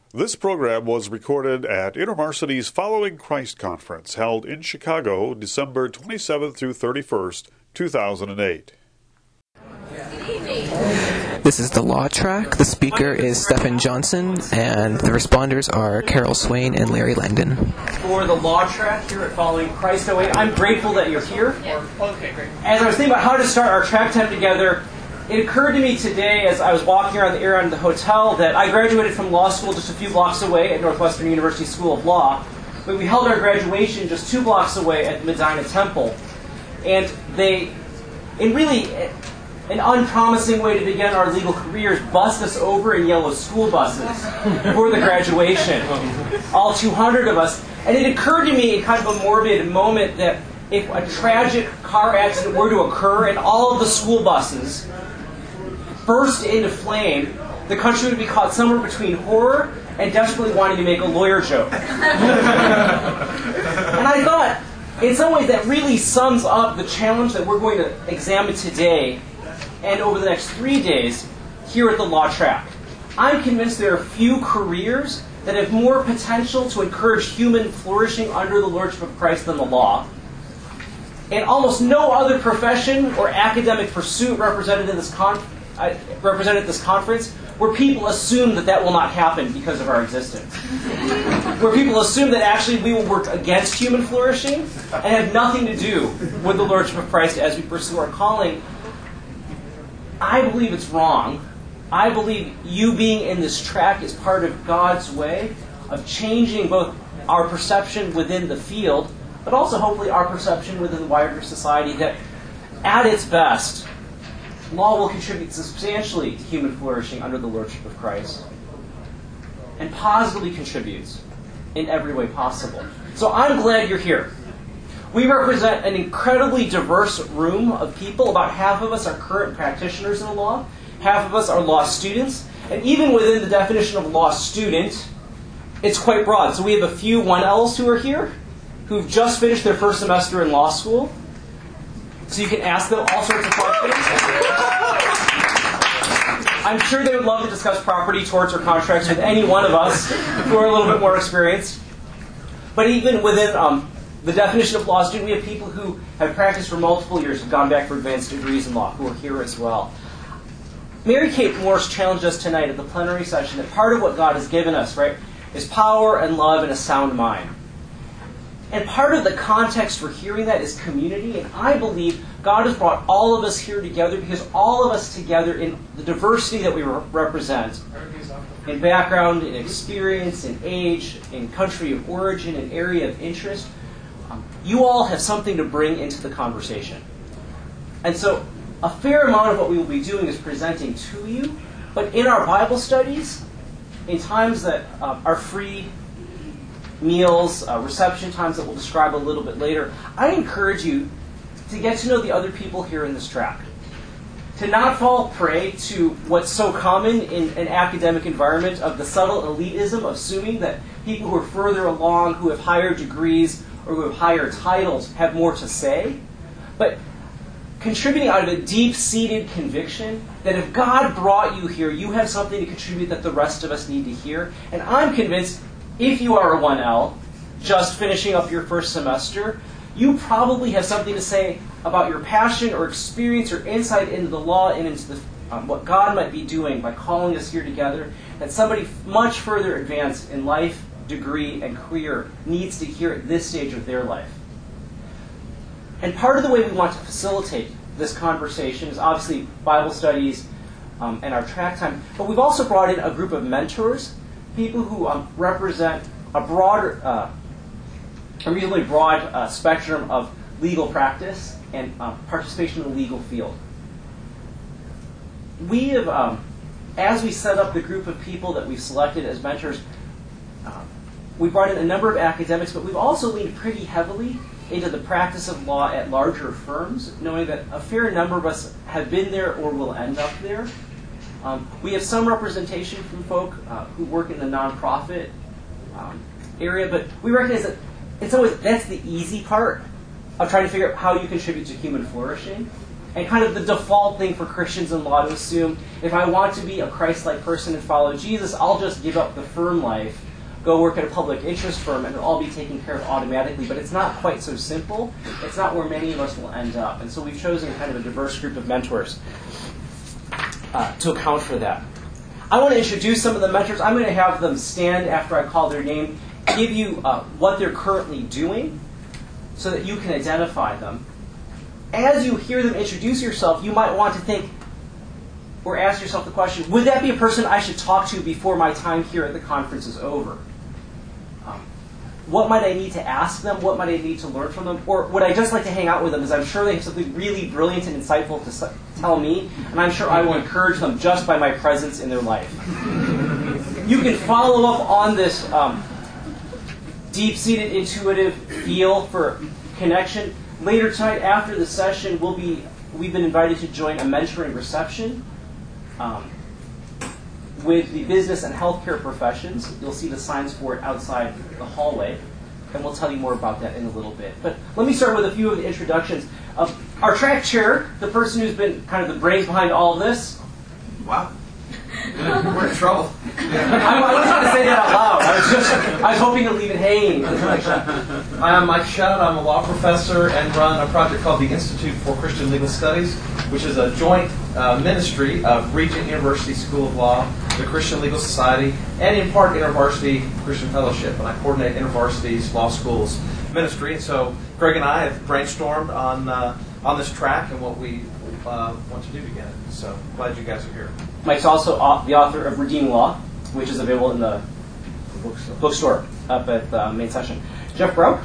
This program was recorded at InterVarsity's Following Christ Conference, held in Chicago, December 27th through 31st, 2008. This is the Law Track. The speaker is Stephen Johnson, and the responders are Carol Swain and Larry Langdon. For the Law Track here at Following Christ 08, I'm grateful that you're here. Okay, great. As I was thinking about how to start our track time together, it occurred to me today as I was walking around the area of the hotel that I graduated from law school just a few blocks away at Northwestern University School of Law, but we held our graduation just 2 blocks away at Medina Temple. And they, in really an unpromising way to begin our legal careers, bussed us over in yellow school buses for the graduation. All 200 of us. And it occurred to me in kind of a morbid moment that if a tragic car accident were to occur and all of the school buses burst into flame, the country would be caught somewhere between horror and desperately wanting to make a lawyer joke. And I thought, in some ways, that really sums up the challenge that we're going to examine today and over the next 3 days here at the Law Track. I'm convinced there are few careers that have more potential to encourage human flourishing under the lordship of Christ than the law. And almost no other profession or academic pursuit represented at this conference where people assume that that will not happen because of our existence. Where people assume that actually we will work against human flourishing and have nothing to do with the lordship of Christ as we pursue our calling. I believe it's wrong. I believe you being in this track is part of God's way of changing both our perception within the field, but also hopefully our perception within the wider society that at its best, law will contribute substantially to human flourishing under the lordship of Christ and positively contributes in every way possible. So I'm glad you're here. We represent an incredibly diverse room of people. About half of us are current practitioners in the law. Half of us are law students. And even within the definition of law student, it's quite broad. So we have a few 1Ls who are here who've just finished their first semester in law school. So you can ask them all sorts of questions. I'm sure they would love to discuss property, torts, or contracts with any one of us who are a little bit more experienced. But even within the definition of law student, we have people who have practiced for multiple years, have gone back for advanced degrees in law, who are here as well. Mary Kate Morse challenged us tonight at the plenary session that part of what God has given us, right, is power and love and a sound mind. And part of the context for hearing that is community, and I believe God has brought all of us here together because all of us together in the diversity that we represent, in background, in experience, in age, in country of origin, in area of interest, you all have something to bring into the conversation. And so a fair amount of what we will be doing is presenting to you, but in our Bible studies, in times that are free, meals, reception times that we'll describe a little bit later, I encourage you to get to know the other people here in this track. To not fall prey to what's so common in an academic environment of the subtle elitism of assuming that people who are further along, who have higher degrees, or who have higher titles have more to say, but contributing out of a deep-seated conviction that if God brought you here, you have something to contribute that the rest of us need to hear. And I'm convinced if you are a 1L, just finishing up your first semester, you probably have something to say about your passion or experience or insight into the law and into what God might be doing by calling us here together, that somebody much further advanced in life, degree, and career needs to hear at this stage of their life. And part of the way we want to facilitate this conversation is obviously Bible studies and our track time, but we've also brought in a group of mentors, people who represent a broader, a reasonably broad spectrum of legal practice and participation in the legal field. We have, as we set up the group of people that we've selected as mentors, we brought in a number of academics, but we've also leaned pretty heavily into the practice of law at larger firms, knowing that a fair number of us have been there or will end up there. We have some representation from folk who work in the nonprofit area, but we recognize that in some ways that's the easy part of trying to figure out how you contribute to human flourishing. And kind of the default thing for Christians in law to assume, if I want to be a Christ-like person and follow Jesus, I'll just give up the firm life, go work at a public interest firm, and it'll all be taken care of automatically. But it's not quite so simple. It's not where many of us will end up. And so we've chosen kind of a diverse group of mentors to account for that. I want to introduce some of the mentors. I'm going to have them stand after I call their name, give you what they're currently doing so that you can identify them. As you hear them introduce yourself, you might want to think or ask yourself the question, would that be a person I should talk to before my time here at the conference is over? What might I need to ask them? What might I need to learn from them? Or would I just like to hang out with them because I'm sure they have something really brilliant and insightful to tell me, and I'm sure I will encourage them just by my presence in their life. You can follow up on this deep-seated intuitive feel for connection. Later tonight, after the session, we've been invited to join a mentoring reception with the business and healthcare professions. You'll see the signs for it outside the hallway, and we'll tell you more about that in a little bit. But let me start with a few of the introductions. Our track chair, the person who's been kind of the brains behind all of this. Wow. We're in trouble. I wasn't trying to say that out loud. I was hoping to leave it hanging. I'm Mike Shutt. I'm a law professor and run a project called the Institute for Christian Legal Studies, which is a joint ministry of Regent University School of Law, the Christian Legal Society, and in part InterVarsity Christian Fellowship. And I coordinate InterVarsity's law school's ministry. And so Greg and I have brainstormed on this track and what we want to do together. So glad you guys are here. Mike's also the author of Redeeming Law, which is available in the bookstore up at the main session. Jeff Broke.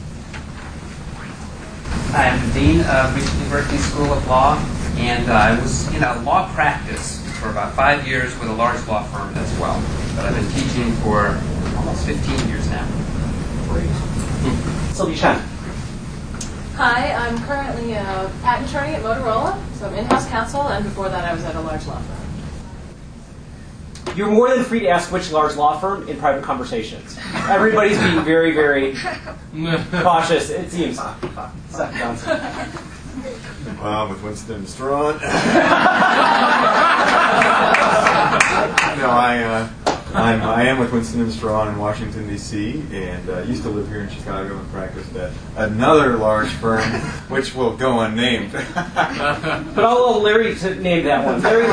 I am the Dean of Regent University School of Law, and I was in a law practice for about 5 years with a large law firm as well. But I've been teaching for almost 15 years now. Great. Sylvia Chen. Hi, I'm currently a patent attorney at Motorola, so I'm in-house counsel, and before that I was at a large law firm. You're more than free to ask which large law firm in private conversations. Everybody's being very, very cautious, it seems. Seth Johnson. I'm with Winston & Strawn. No, I am with Winston & Strawn in Washington, D.C., and used to live here in Chicago and practiced at another large firm, which will go unnamed. But I'll allow Larry to name that one. Larry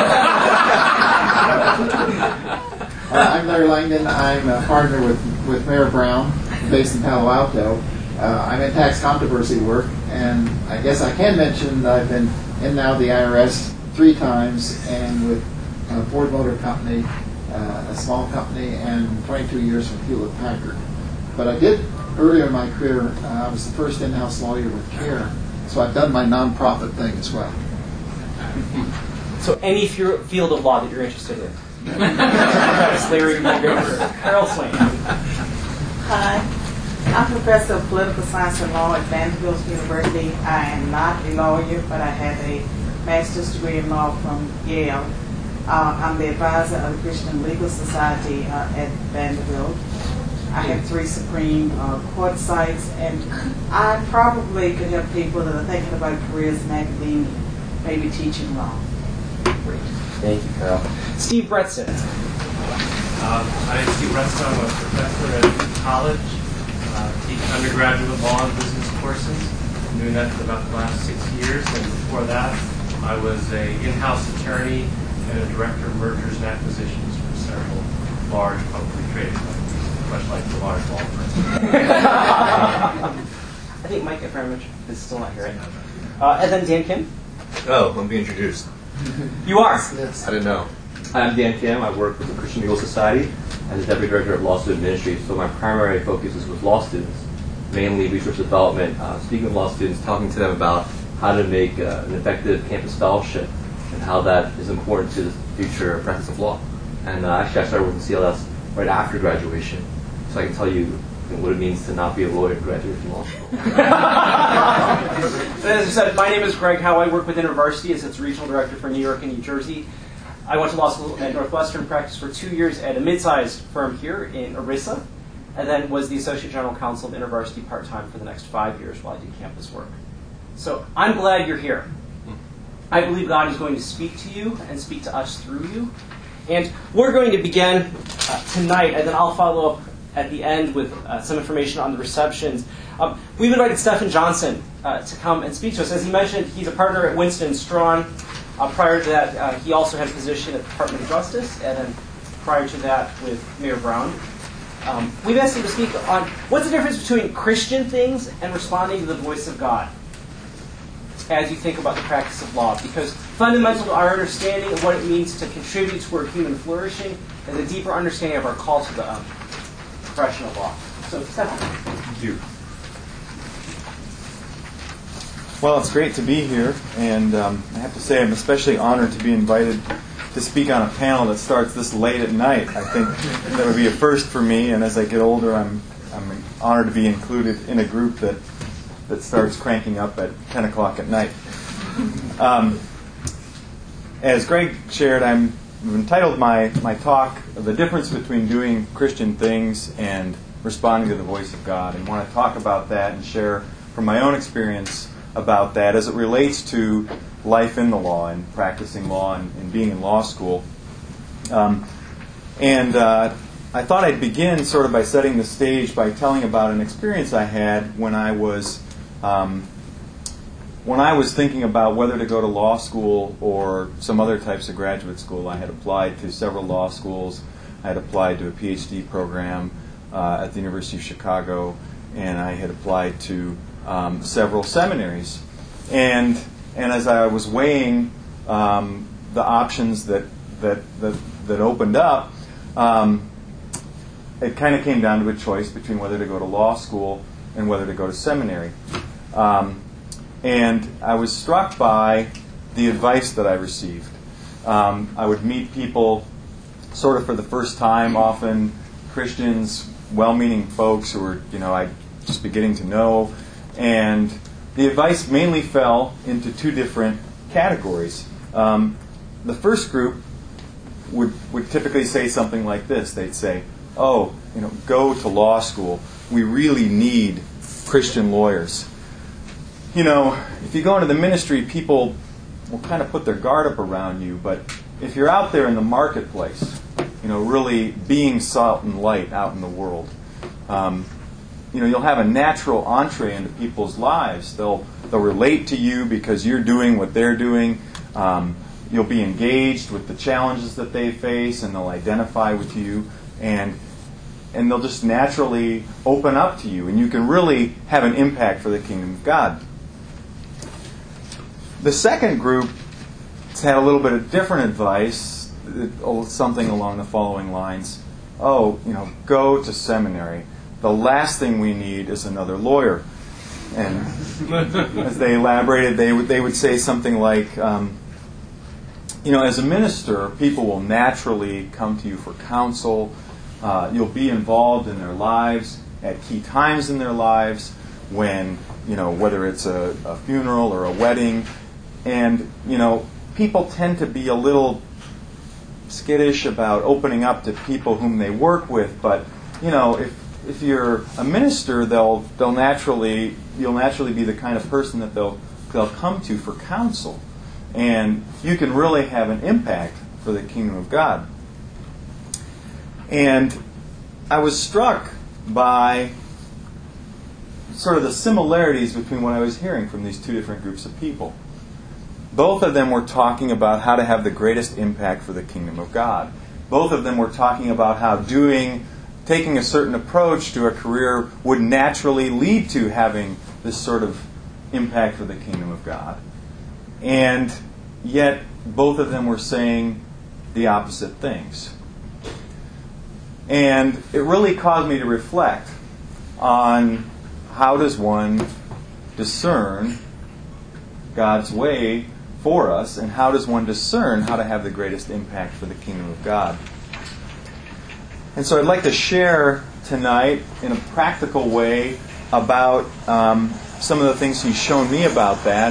Langdon. I'm Larry Langdon. I'm a partner with Mayor Brown, based in Palo Alto. I'm in tax controversy work, and I guess I can mention that I've been in now the IRS 3 times, and with Ford Motor Company, a small company, and 22 years from Hewlett Packard. But I did, earlier in my career, I was the first in-house lawyer with CARE, so I've done my nonprofit thing as well. So any field of law that you're interested in. Larry Langdon. Carol Swain. Hi. I'm professor of political science and law at Vanderbilt University. I am not a lawyer, but I have a master's degree in law from Yale. I'm the advisor of the Christian Legal Society at Vanderbilt. I have 3 Supreme Court sites, and I probably could help people that are thinking about careers in academia, maybe teaching law. Great. Thank you, Carol. Steve Bretson. I'm Steve Bretson. I'm a professor at college. Teach undergraduate law and business courses. I'm doing that for about the last 6 years, and before that, I was an in-house attorney and a director of mergers and acquisitions for several large publicly traded companies, much like the large law firm. I think Mike Efremich is still not here, right? And then Dan Kim. Oh, I'm being introduced. You are? Yes. I didn't know. I'm Dan Kim. I work with the Christian Legal Society as the Deputy Director of Law Student Ministry. So my primary focus is with law students, mainly research development, speaking with law students, talking to them about how to make an effective campus fellowship and how that is important to the future practice of law. And actually I started working with CLS right after graduation, so I can tell you what it means to not be a lawyer and graduate from law school. As I said, my name is Greg Howe. I work with InterVarsity as its regional director for New York and New Jersey. I went to law school at Northwestern, practiced for 2 years at a mid-sized firm here in Orissa, and then was the Associate General Counsel of InterVarsity part-time for the next 5 years while I did campus work. So I'm glad you're here. I believe God is going to speak to you and speak to us through you. And we're going to begin tonight, and then I'll follow up at the end with some information on the receptions. We've invited Stephen Johnson to come and speak to us. As he mentioned, he's a partner at Winston & Strawn. Prior to that, he also had a position at the Department of Justice, and then prior to that with Mayor Brown. We've asked him to speak on what's the difference between Christian things and responding to the voice of God as you think about the practice of law. Because fundamental to our understanding of what it means to contribute toward human flourishing is a deeper understanding of our call to the profession of law. So, Stephen. Thank you. Well, it's great to be here, and I have to say I'm especially honored to be invited to speak on a panel that starts this late at night. I think that would be a first for me, and as I get older, I'm honored to be included in a group that starts cranking up at 10 o'clock at night. As Greg shared, I've entitled my talk, The Difference Between Doing Christian Things and Responding to the Voice of God, and want to talk about that and share from my own experience about that as it relates to life in the law and practicing law and being in law school. I thought I'd begin sort of by setting the stage by telling about an experience I had when I was thinking about whether to go to law school or some other types of graduate school. I had applied to several law schools. I had applied to a PhD program at the University of Chicago, and I had applied to several seminaries. And as I was weighing the options that opened up, it kind of came down to a choice between whether to go to law school and whether to go to seminary. And I was struck by the advice that I received. I would meet people sort of for the first time, often Christians, well-meaning folks who were, I'd just be getting to know. And the advice mainly fell into two different categories. The first group would typically say something like this. They'd say, go to law school. We really need Christian lawyers. If you go into the ministry, people will kind of put their guard up around you. But if you're out there in the marketplace, really being salt and light out in the world, you'll have a natural entree into people's lives. They'll relate to you because you're doing what they're doing. You'll be engaged with the challenges that they face, and they'll identify with you, and they'll just naturally open up to you, and you can really have an impact for the kingdom of God. The second group had a little bit of different advice, something along the following lines. Go to seminary. The last thing we need is another lawyer. And as they elaborated, they would say something like, as a minister, people will naturally come to you for counsel. You'll be involved in their lives at key times in their lives when, whether it's a funeral or a wedding. And, people tend to be a little skittish about opening up to people whom they work with. But, if you're a minister, you'll naturally be the kind of person that they'll come to for counsel. And you can really have an impact for the kingdom of God. And I was struck by sort of the similarities between what I was hearing from these two different groups of people. Both of them were talking about how to have the greatest impact for the kingdom of God. Both of them were talking about how taking a certain approach to a career would naturally lead to having this sort of impact for the kingdom of God. And yet, both of them were saying the opposite things. And it really caused me to reflect on how does one discern God's way for us, and how does one discern how to have the greatest impact for the kingdom of God. And so I'd like to share tonight in a practical way about some of the things He's shown me about that.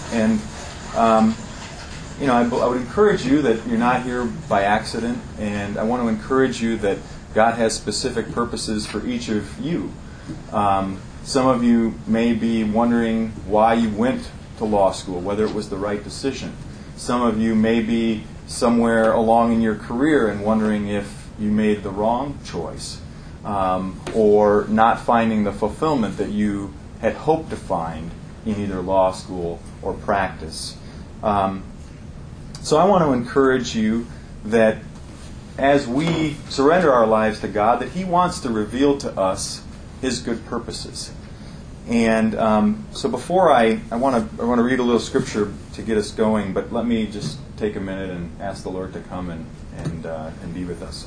I would encourage you that you're not here by accident, and I want to encourage you that God has specific purposes for each of you. Some of you may be wondering why you went to law school, whether it was the right decision. Some of you may be somewhere along in your career and wondering if you made the wrong choice, or not finding the fulfillment that you had hoped to find in either law school or practice. So I want to encourage you that as we surrender our lives to God, that He wants to reveal to us His good purposes. And so before I want to read a little scripture to get us going, but let me just take a minute and ask the Lord to come and be with us.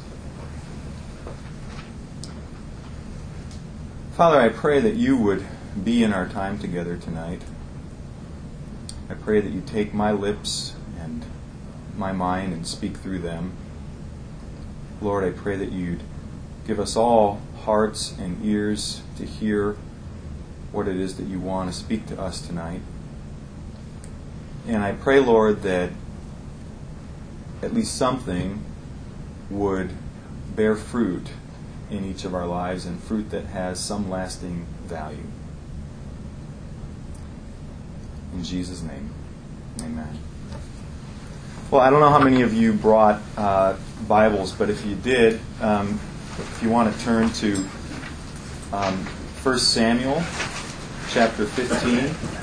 Father, I pray that you would be in our time together tonight. I pray that you take my lips and my mind and speak through them. Lord, I pray that you'd give us all hearts and ears to hear what it is that you want to speak to us tonight. And I pray, Lord, that at least something would bear fruit in each of our lives, and fruit that has some lasting value. In Jesus' name, amen. Well, I don't know how many of you brought Bibles, but if you did, if you want to turn to 1 Samuel chapter 15.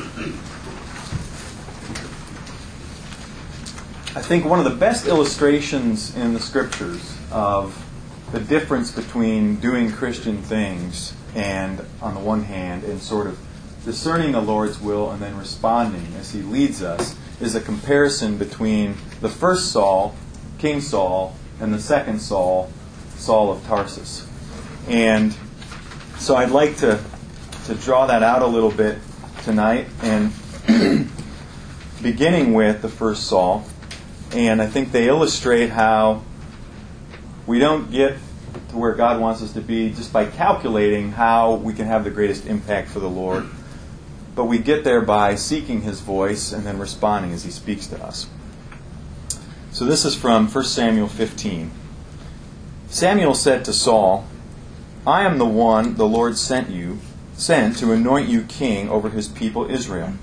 I think one of the best illustrations in the Scriptures of the difference between doing Christian things and, on the one hand, and sort of discerning the Lord's will and then responding as He leads us, is a comparison between the first Saul, King Saul, and the second Saul, Saul of Tarsus. And so I'd like to draw that out a little bit tonight, and beginning with the first Saul. And I think they illustrate how we don't get to where God wants us to be just by calculating how we can have the greatest impact for the Lord, but we get there by seeking His voice and then responding as He speaks to us. So this is from 1 Samuel 15. Samuel said to Saul, "I am the one the Lord sent to anoint you king over His people Israel.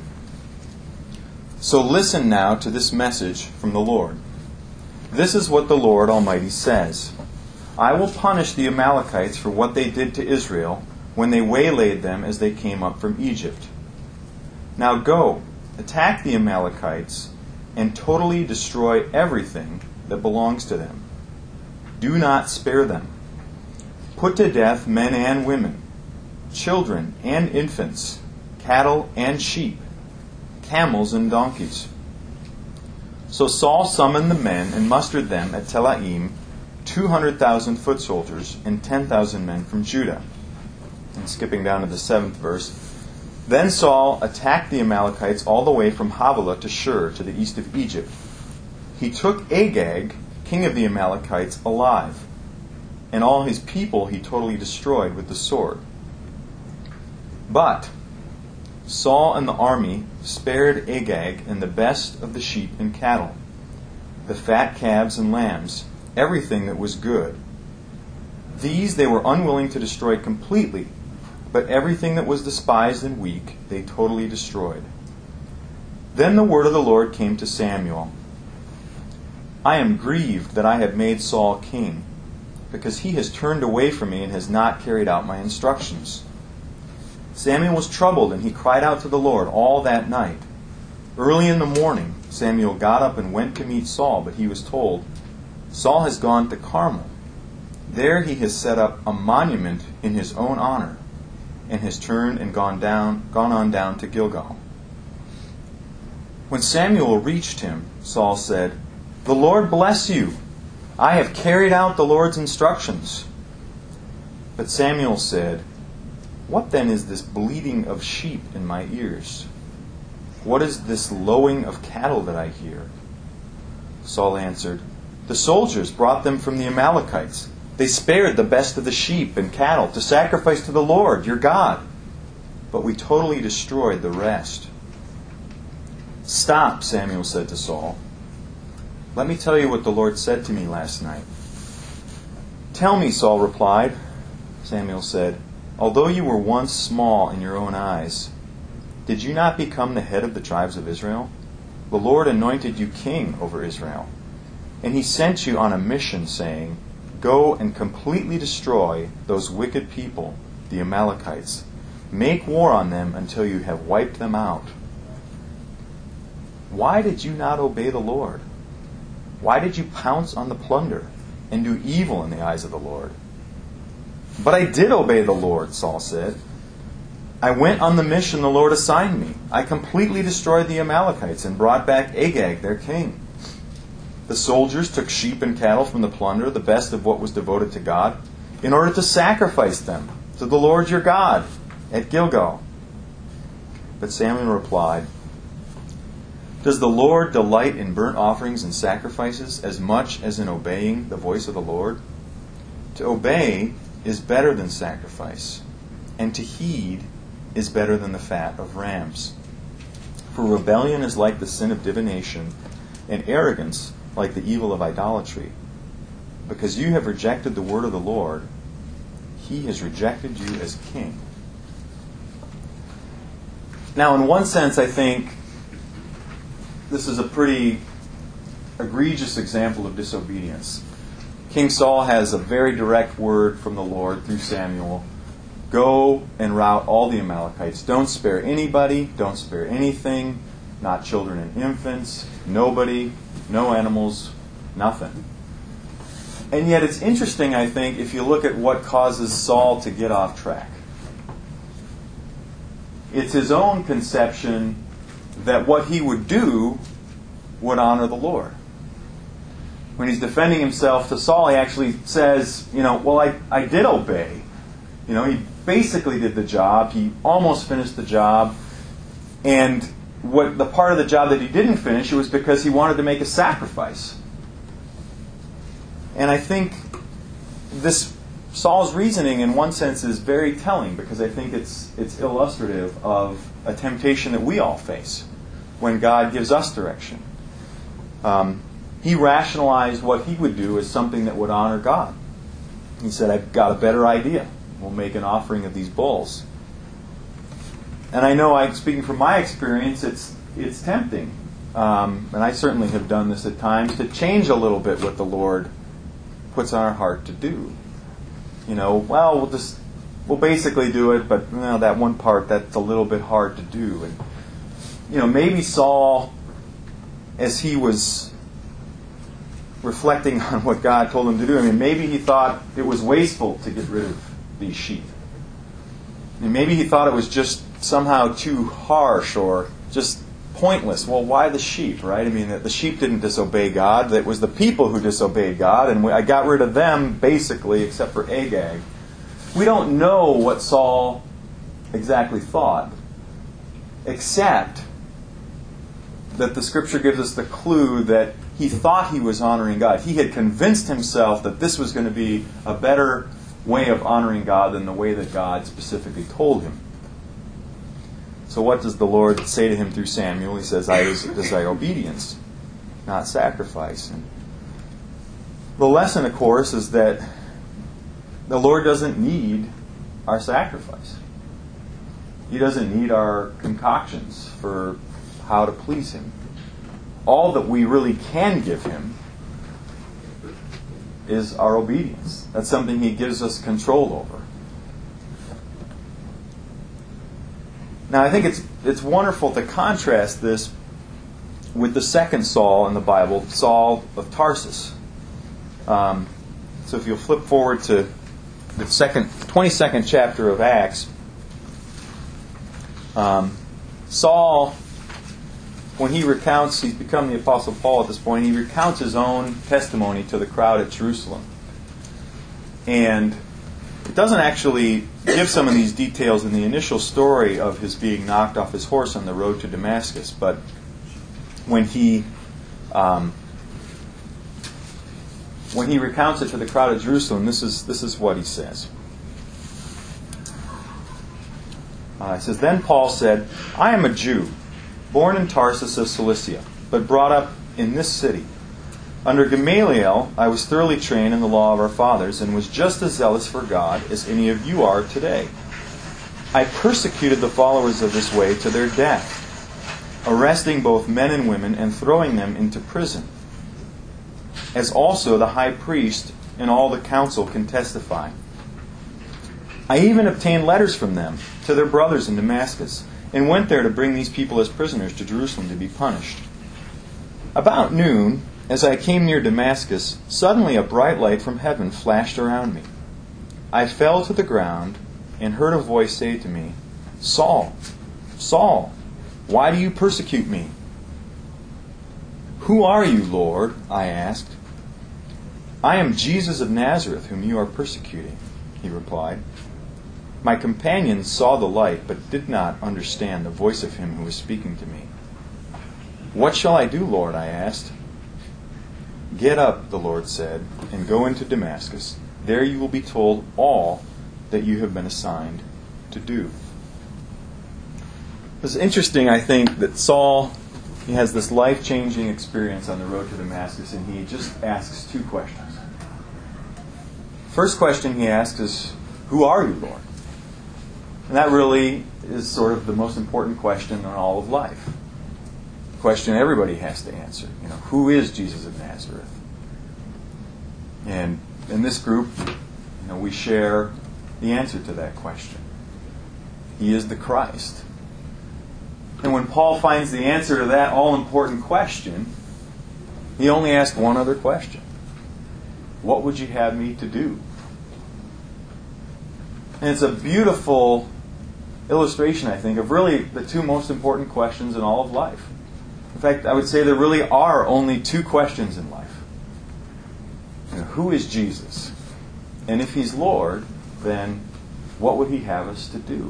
So listen now to this message from the Lord. This is what the Lord Almighty says. I will punish the Amalekites for what they did to Israel when they waylaid them as they came up from Egypt. Now go, attack the Amalekites, and totally destroy everything that belongs to them. Do not spare them. Put to death men and women, children and infants, cattle and sheep, camels and donkeys." So Saul summoned the men and mustered them at Telaim, 200,000 foot soldiers and 10,000 men from Judah. And skipping down to the 7th verse, then Saul attacked the Amalekites all the way from Havilah to Shur, to the east of Egypt. He took Agag, king of the Amalekites, alive, and all his people he totally destroyed with the sword. But Saul and the army spared Agag and the best of the sheep and cattle, the fat calves and lambs, everything that was good. These they were unwilling to destroy completely, but everything that was despised and weak they totally destroyed. Then the word of the Lord came to Samuel. I am grieved that I have made Saul king, because he has turned away from me and has not carried out my instructions. Samuel was troubled, and he cried out to the Lord all that night. Early in the morning, Samuel got up and went to meet Saul, but he was told, Saul has gone to Carmel. There he has set up a monument in his own honor, and has turned and gone on down to Gilgal. When Samuel reached him, Saul said, The Lord bless you. I have carried out the Lord's instructions. But Samuel said, What then is this bleating of sheep in my ears? What is this lowing of cattle that I hear? Saul answered, The soldiers brought them from the Amalekites. They spared the best of the sheep and cattle to sacrifice to the Lord, your God. But we totally destroyed the rest. Stop, Samuel said to Saul. Let me tell you what the Lord said to me last night. Tell me, Saul replied. Samuel said, Although you were once small in your own eyes, Did you not become the head of the tribes of Israel? The Lord anointed you king over Israel. And he sent you on a mission, saying, Go and completely destroy those wicked people, the Amalekites. Make war on them until you have wiped them out. Why did you not obey the Lord? Why did you pounce on the plunder and do evil in the eyes of the Lord? But I did obey the Lord, Saul said. I went on the mission the Lord assigned me. I completely destroyed the Amalekites and brought back Agag, their king. The soldiers took sheep and cattle from the plunder, the best of what was devoted to God, in order to sacrifice them to the Lord your God at Gilgal. But Samuel replied, Does the Lord delight in burnt offerings and sacrifices as much as in obeying the voice of the Lord? To obey is better than sacrifice, and to heed is better than the fat of rams. For rebellion is like the sin of divination, and arrogance like the evil of idolatry. Because you have rejected the word of the Lord, he has rejected you as king. Now, in one sense, I think this is a pretty egregious example of disobedience. King Saul has a very direct word from the Lord through Samuel. Go and rout all the Amalekites. Don't spare anybody. Don't spare anything. Not children and infants. Nobody. No animals. Nothing. And yet it's interesting, I think, if you look at what causes Saul to get off track. It's his own conception that what he would do would honor the Lord. When he's defending himself to Saul, he actually says, I did obey. He basically did the job. He almost finished the job. And what the part of the job that he didn't finish, it was because he wanted to make a sacrifice. And I think this Saul's reasoning, in one sense, is very telling, because I think it's illustrative of a temptation that we all face when God gives us direction. He rationalized what he would do as something that would honor God. He said, I've got a better idea. We'll make an offering of these bulls. And I know, speaking from my experience, it's tempting. And I certainly have done this at times, to change a little bit what the Lord puts on our heart to do. We'll basically do it, but that one part, that's a little bit hard to do. And maybe Saul, as he was reflecting on what God told him to do, maybe he thought it was wasteful to get rid of these sheep. And maybe he thought it was just somehow too harsh or just pointless. Well, why the sheep, right? The sheep didn't disobey God. It was the people who disobeyed God, and I got rid of them, basically, except for Agag. We don't know what Saul exactly thought, except that the Scripture gives us the clue that he thought he was honoring God. He had convinced himself that this was going to be a better way of honoring God than the way that God specifically told him. So what does the Lord say to him through Samuel? He says, I desire obedience, not sacrifice. And the lesson, of course, is that the Lord doesn't need our sacrifice. He doesn't need our concoctions for how to please Him. All that we really can give Him is our obedience. That's something He gives us control over. Now, I think it's wonderful to contrast this with the second Saul in the Bible, Saul of Tarsus. So if you'll flip forward to the 22nd chapter of Acts, Saul, when he recounts, he's become the Apostle Paul at this point, he recounts his own testimony to the crowd at Jerusalem. And it doesn't actually give some of these details in the initial story of his being knocked off his horse on the road to Damascus, but when he recounts it to the crowd at Jerusalem, this is what he says. He says, Then Paul said, I am a Jew, born in Tarsus of Cilicia, but brought up in this city. Under Gamaliel, I was thoroughly trained in the law of our fathers and was just as zealous for God as any of you are today. I persecuted the followers of this way to their death, arresting both men and women and throwing them into prison, as also the high priest and all the council can testify. I even obtained letters from them to their brothers in Damascus, and went there to bring these people as prisoners to Jerusalem to be punished. About noon, as I came near Damascus, suddenly a bright light from heaven flashed around me. I fell to the ground and heard a voice say to me, "Saul, Saul, why do you persecute me?" "Who are you, Lord?" I asked. "I am Jesus of Nazareth, whom you are persecuting," he replied. My companions saw the light, but did not understand the voice of him who was speaking to me. "What shall I do, Lord?" I asked. "Get up," the Lord said, "and go into Damascus. There you will be told all that you have been assigned to do." It's interesting, I think, that Saul, he has this life-changing experience on the road to Damascus, and he just asks two questions. First question he asks is, "Who are you, Lord?" And that really is sort of the most important question in all of life. The question everybody has to answer. Who is Jesus of Nazareth? And in this group, we share the answer to that question. He is the Christ. And when Paul finds the answer to that all-important question, he only asks one other question. What would you have me to do? And it's a beautiful illustration, I think, of really the two most important questions in all of life. In fact, I would say there really are only two questions in life. Who is Jesus? And if He's Lord, then what would He have us to do?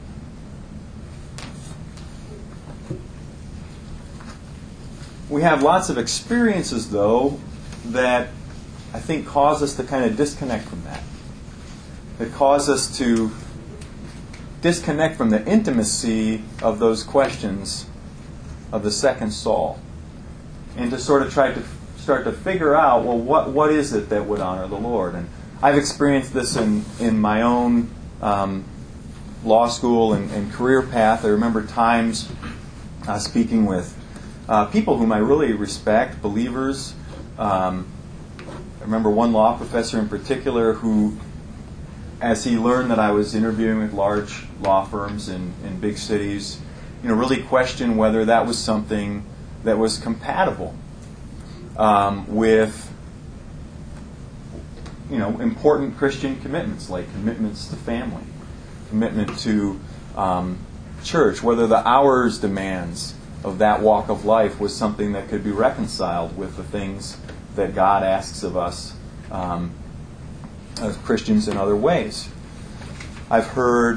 We have lots of experiences, though, that I think cause us to kind of disconnect from that. That cause us to disconnect from the intimacy of those questions of the second Saul, and to sort of try to start to figure out, well, what is it that would honor the Lord? And I've experienced this in my own law school and career path. I remember times speaking with people whom I really respect, believers. I remember one law professor in particular who, as he learned that I was interviewing with large law firms in big cities, really questioned whether that was something that was compatible with important Christian commitments, like commitments to family, commitment to church, whether the hours demands of that walk of life was something that could be reconciled with the things that God asks of us as Christians in other ways. I've heard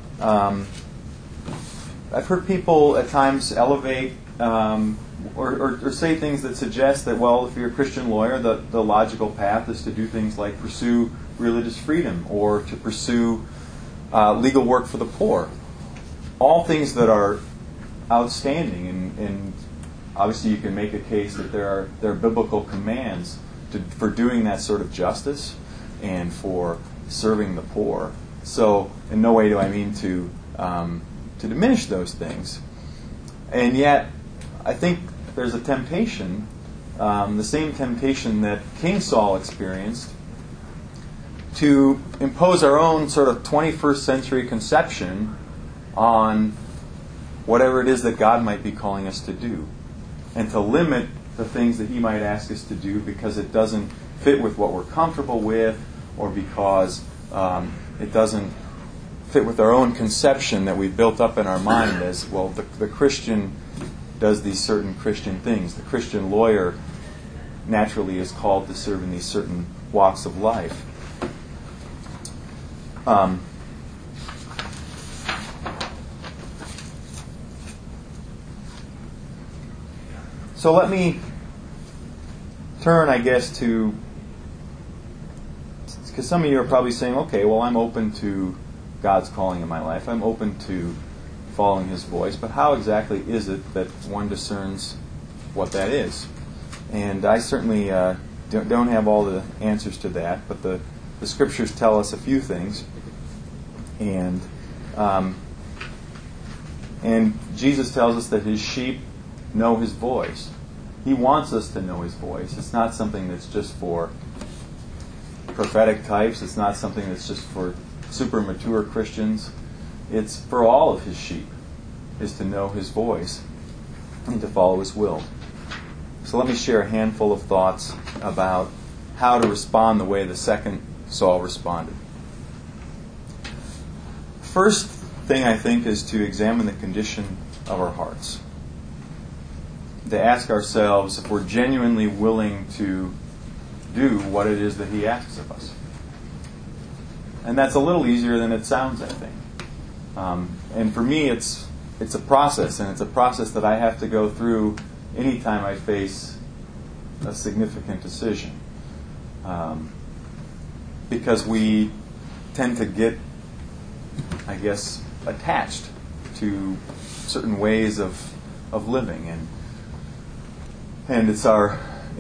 people at times elevate or say things that suggest that, well, if you're a Christian lawyer, the logical path is to do things like pursue religious freedom or to pursue legal work for the poor. All things that are outstanding, and obviously you can make a case that there are biblical commands for doing that sort of justice and for serving the poor. So in no way do I mean to diminish those things. And yet, I think there's a temptation, the same temptation that King Saul experienced, to impose our own sort of 21st century conception on whatever it is that God might be calling us to do, and to limit the things that He might ask us to do because it doesn't fit with what we're comfortable with, or because it doesn't fit with our own conception that we've built up in our mind as, well, the Christian does these certain Christian things. The Christian lawyer naturally is called to serve in these certain walks of life. So let me turn, I guess, to, because some of you are probably saying, okay, well, I'm open to God's calling in my life. I'm open to following His voice. But how exactly is it that one discerns what that is? And I certainly don't have all the answers to that, but the Scriptures tell us a few things. And And Jesus tells us that his sheep know his voice. He wants us to know his voice. It's not something that's just for prophetic types. It's not something that's just for super mature Christians. It's for all of his sheep, is to know his voice and to follow his will. So let me share a handful of thoughts about how to respond the way the second Saul responded. First thing I think is to examine the condition of our hearts. To ask ourselves if we're genuinely willing to do what it is that he asks of us. And that's a little easier than it sounds, I think. And for me, it's a process, and it's a process that I have to go through anytime I face a significant decision. Because we tend to get, I guess, attached to certain ways of living, and it's our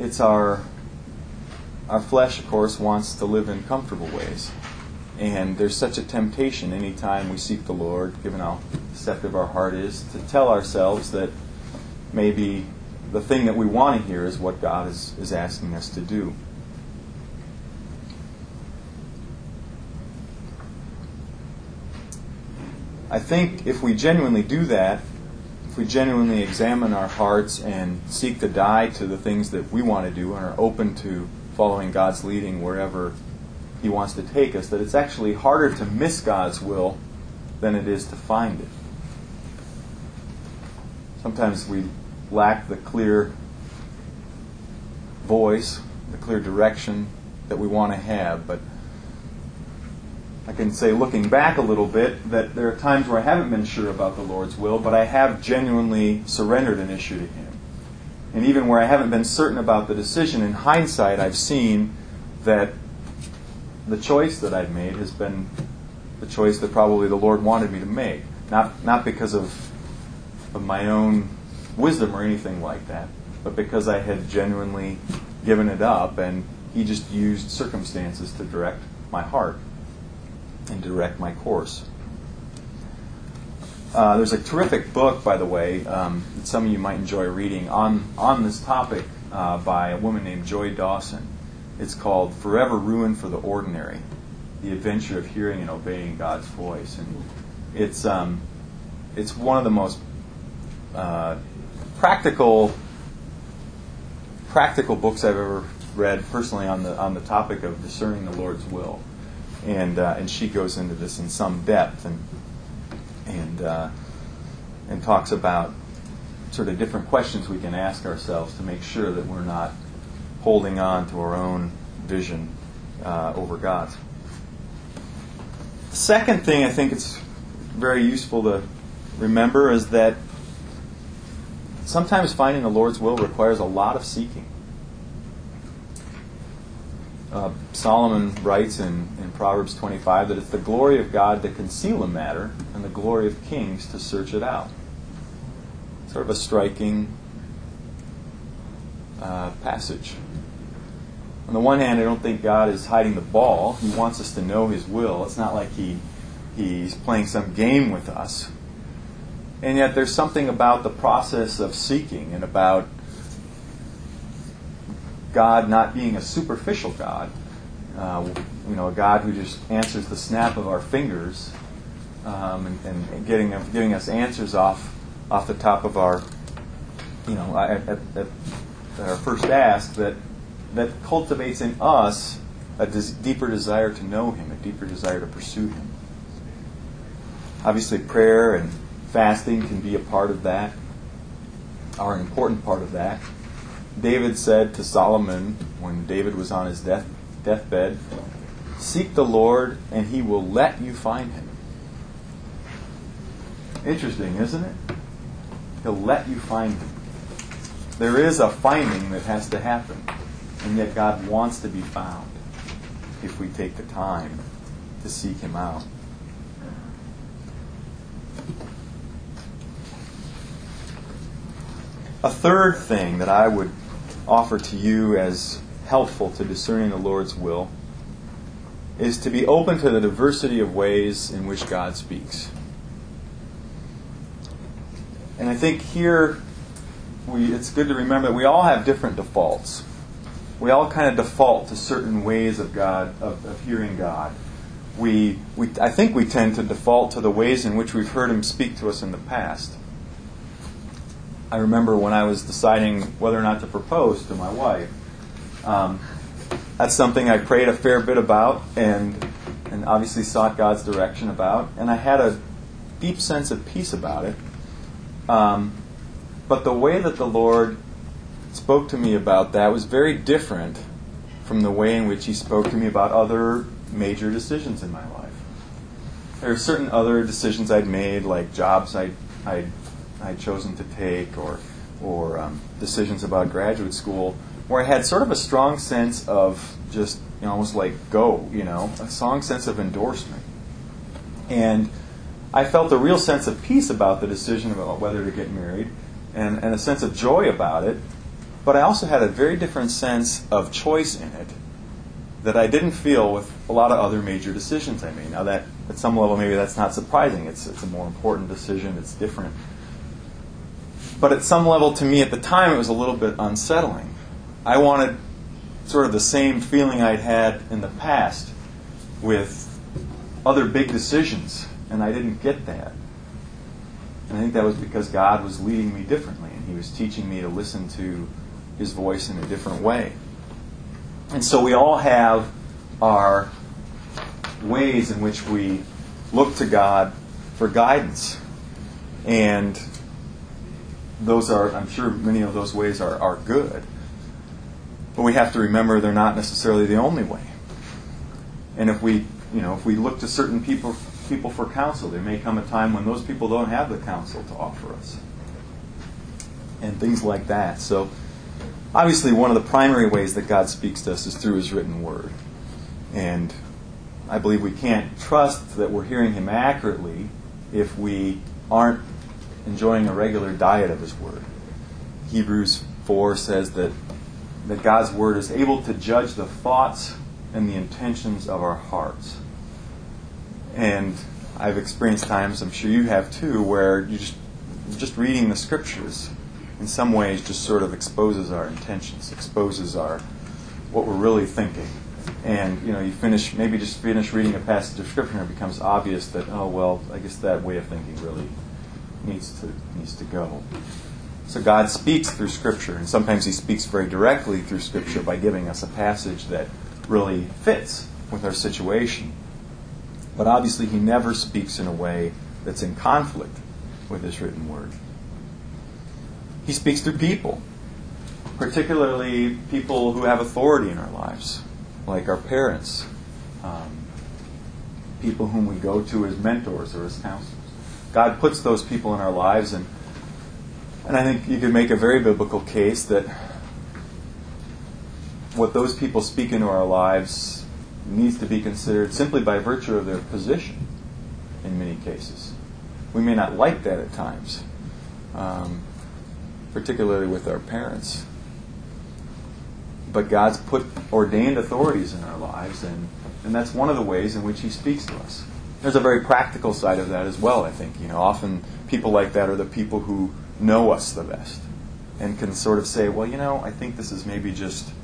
flesh, of course, wants to live in comfortable ways. And there's such a temptation anytime we seek the Lord, given how deceptive our heart is, to tell ourselves that maybe the thing that we want to hear is what God is asking us to do. I think if we genuinely do that, if we genuinely examine our hearts and seek to die to the things that we want to do and are open to following God's leading wherever he wants to take us, that it's actually harder to miss God's will than it is to find it. Sometimes we lack the clear voice, the clear direction that we want to have, but I can say, looking back a little bit, that there are times where I haven't been sure about the Lord's will, but I have genuinely surrendered an issue to him. And even where I haven't been certain about the decision, in hindsight, I've seen that the choice that I've made has been the choice that probably the Lord wanted me to make. Not because of my own wisdom or anything like that, but because I had genuinely given it up, and he just used circumstances to direct my heart and direct my course. There's a terrific book, by the way, that some of you might enjoy reading on this topic by a woman named Joy Dawson. It's called Forever Ruined for the Ordinary: The Adventure of Hearing and Obeying God's Voice. And it's one of the most practical books I've ever read personally on the topic of discerning the Lord's will. And she goes into this in some depth and talks about sort of different questions we can ask ourselves to make sure that we're not holding on to our own vision over God's. The second thing I think it's very useful to remember is that sometimes finding the Lord's will requires a lot of seeking. Solomon writes in Proverbs 25 that it's the glory of God to conceal a matter and the glory of kings to search it out. Sort of a striking passage. On the one hand, I don't think God is hiding the ball. He wants us to know his will. It's not like he's playing some game with us. And yet there's something about the process of seeking and about God not being a superficial God, a God who just answers the snap of our fingers, and giving us answers off the top of our, at our first ask, that cultivates in us a deeper desire to know him, a deeper desire to pursue him. Obviously, prayer and fasting can be a part of that, or an important part of that. David said to Solomon, when David was on his deathbed, "Seek the Lord, and he will let you find him." Interesting, isn't it? He'll let you find him. There is a finding that has to happen, and yet God wants to be found if we take the time to seek him out. A third thing that I would offer to you as helpful to discerning the Lord's will is to be open to the diversity of ways in which God speaks. And I think here it's good to remember that we all have different defaults. We all kind of default to certain ways of God, of hearing God. I think we tend to default to the ways in which we've heard Him speak to us in the past. I remember when I was deciding whether or not to propose to my wife. That's something I prayed a fair bit about and obviously sought God's direction about. And I had a deep sense of peace about it. But the way that the Lord spoke to me about that was very different from the way in which He spoke to me about other major decisions in my life. There are certain other decisions I'd made, like jobs I'd chosen to take, or decisions about graduate school, where I had sort of a strong sense of just, almost like a strong sense of endorsement. And I felt a real sense of peace about the decision about whether to get married, and a sense of joy about it. But I also had a very different sense of choice in it that I didn't feel with a lot of other major decisions I made. Now, that at some level maybe that's not surprising. It's a more important decision. It's different. But at some level, to me at the time, it was a little bit unsettling. I wanted sort of the same feeling I'd had in the past with other big decisions, and I didn't get that. And I think that was because God was leading me differently, and He was teaching me to listen to His voice in a different way. And so we all have our ways in which we look to God for guidance. And those are, I'm sure many of those ways are good. But we have to remember they're not necessarily the only way. And if we look to certain people for counsel, there may come a time when those people don't have the counsel to offer us. And things like that. So obviously one of the primary ways that God speaks to us is through His written word. And I believe we can't trust that we're hearing Him accurately if we aren't enjoying a regular diet of His word. Hebrews 4 says that God's word is able to judge the thoughts and the intentions of our hearts. And I've experienced times, I'm sure you have too, where you just reading the scriptures in some ways just sort of exposes our intentions, exposes what we're really thinking. And you finish reading a passage of scripture and it becomes obvious that, oh well, I guess that way of thinking really needs to go. So God speaks through Scripture, and sometimes He speaks very directly through Scripture by giving us a passage that really fits with our situation. But obviously He never speaks in a way that's in conflict with His written word. He speaks through people, particularly people who have authority in our lives, like our parents, people whom we go to as mentors or as counselors. God puts those people in our lives, and I think you could make a very biblical case that what those people speak into our lives needs to be considered simply by virtue of their position in many cases. We may not like that at times, particularly with our parents. But God's put ordained authorities in our lives, and that's one of the ways in which He speaks to us. There's a very practical side of that as well, I think. Often people like that are the people who know us the best and can sort of say, well, I think this is maybe just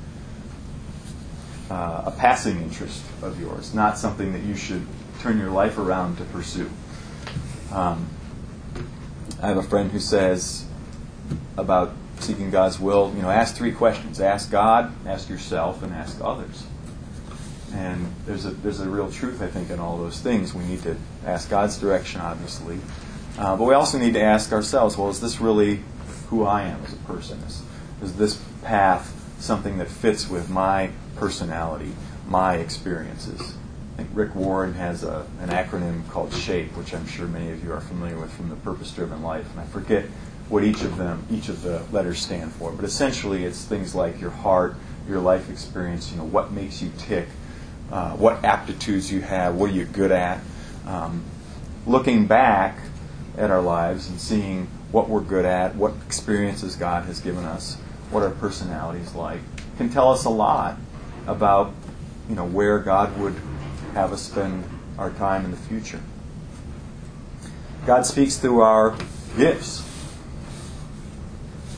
a passing interest of yours, not something that you should turn your life around to pursue. I have a friend who says about seeking God's will, ask 3 questions. Ask God, ask yourself, and ask others. And there's a real truth, I think, in all those things. We need to ask God's direction, obviously. But we also need to ask ourselves, well, is this really who I am as a person? Is this path something that fits with my personality, my experiences? I think Rick Warren has an acronym called SHAPE, which I'm sure many of you are familiar with from the Purpose-Driven Life. And I forget what each of the letters stand for. But essentially it's things like your heart, your life experience, what makes you tick, what aptitudes you have, what are you good at. Looking back at our lives and seeing what we're good at, what experiences God has given us, what our personality is like, can tell us a lot about where God would have us spend our time in the future. God speaks through our gifts.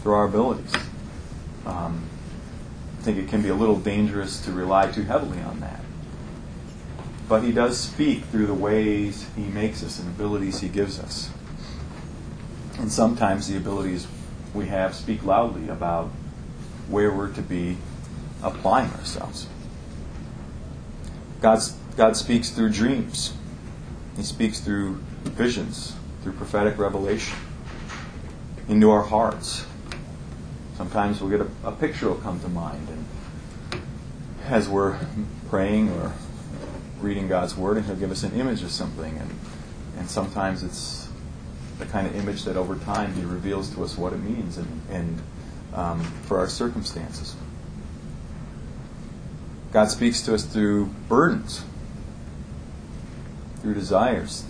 through our abilities. I think it can be a little dangerous to rely too heavily on that. But He does speak through the ways He makes us and abilities He gives us. And sometimes the abilities we have speak loudly about where we're to be applying ourselves. God speaks through dreams. He speaks through visions, through prophetic revelation, into our hearts. Sometimes we'll get a picture will come to mind, and as we're praying or reading God's Word, and He'll give us an image of something, and sometimes it's the kind of image that over time He reveals to us what it means and for our circumstances. God speaks to us through burdens, through desires.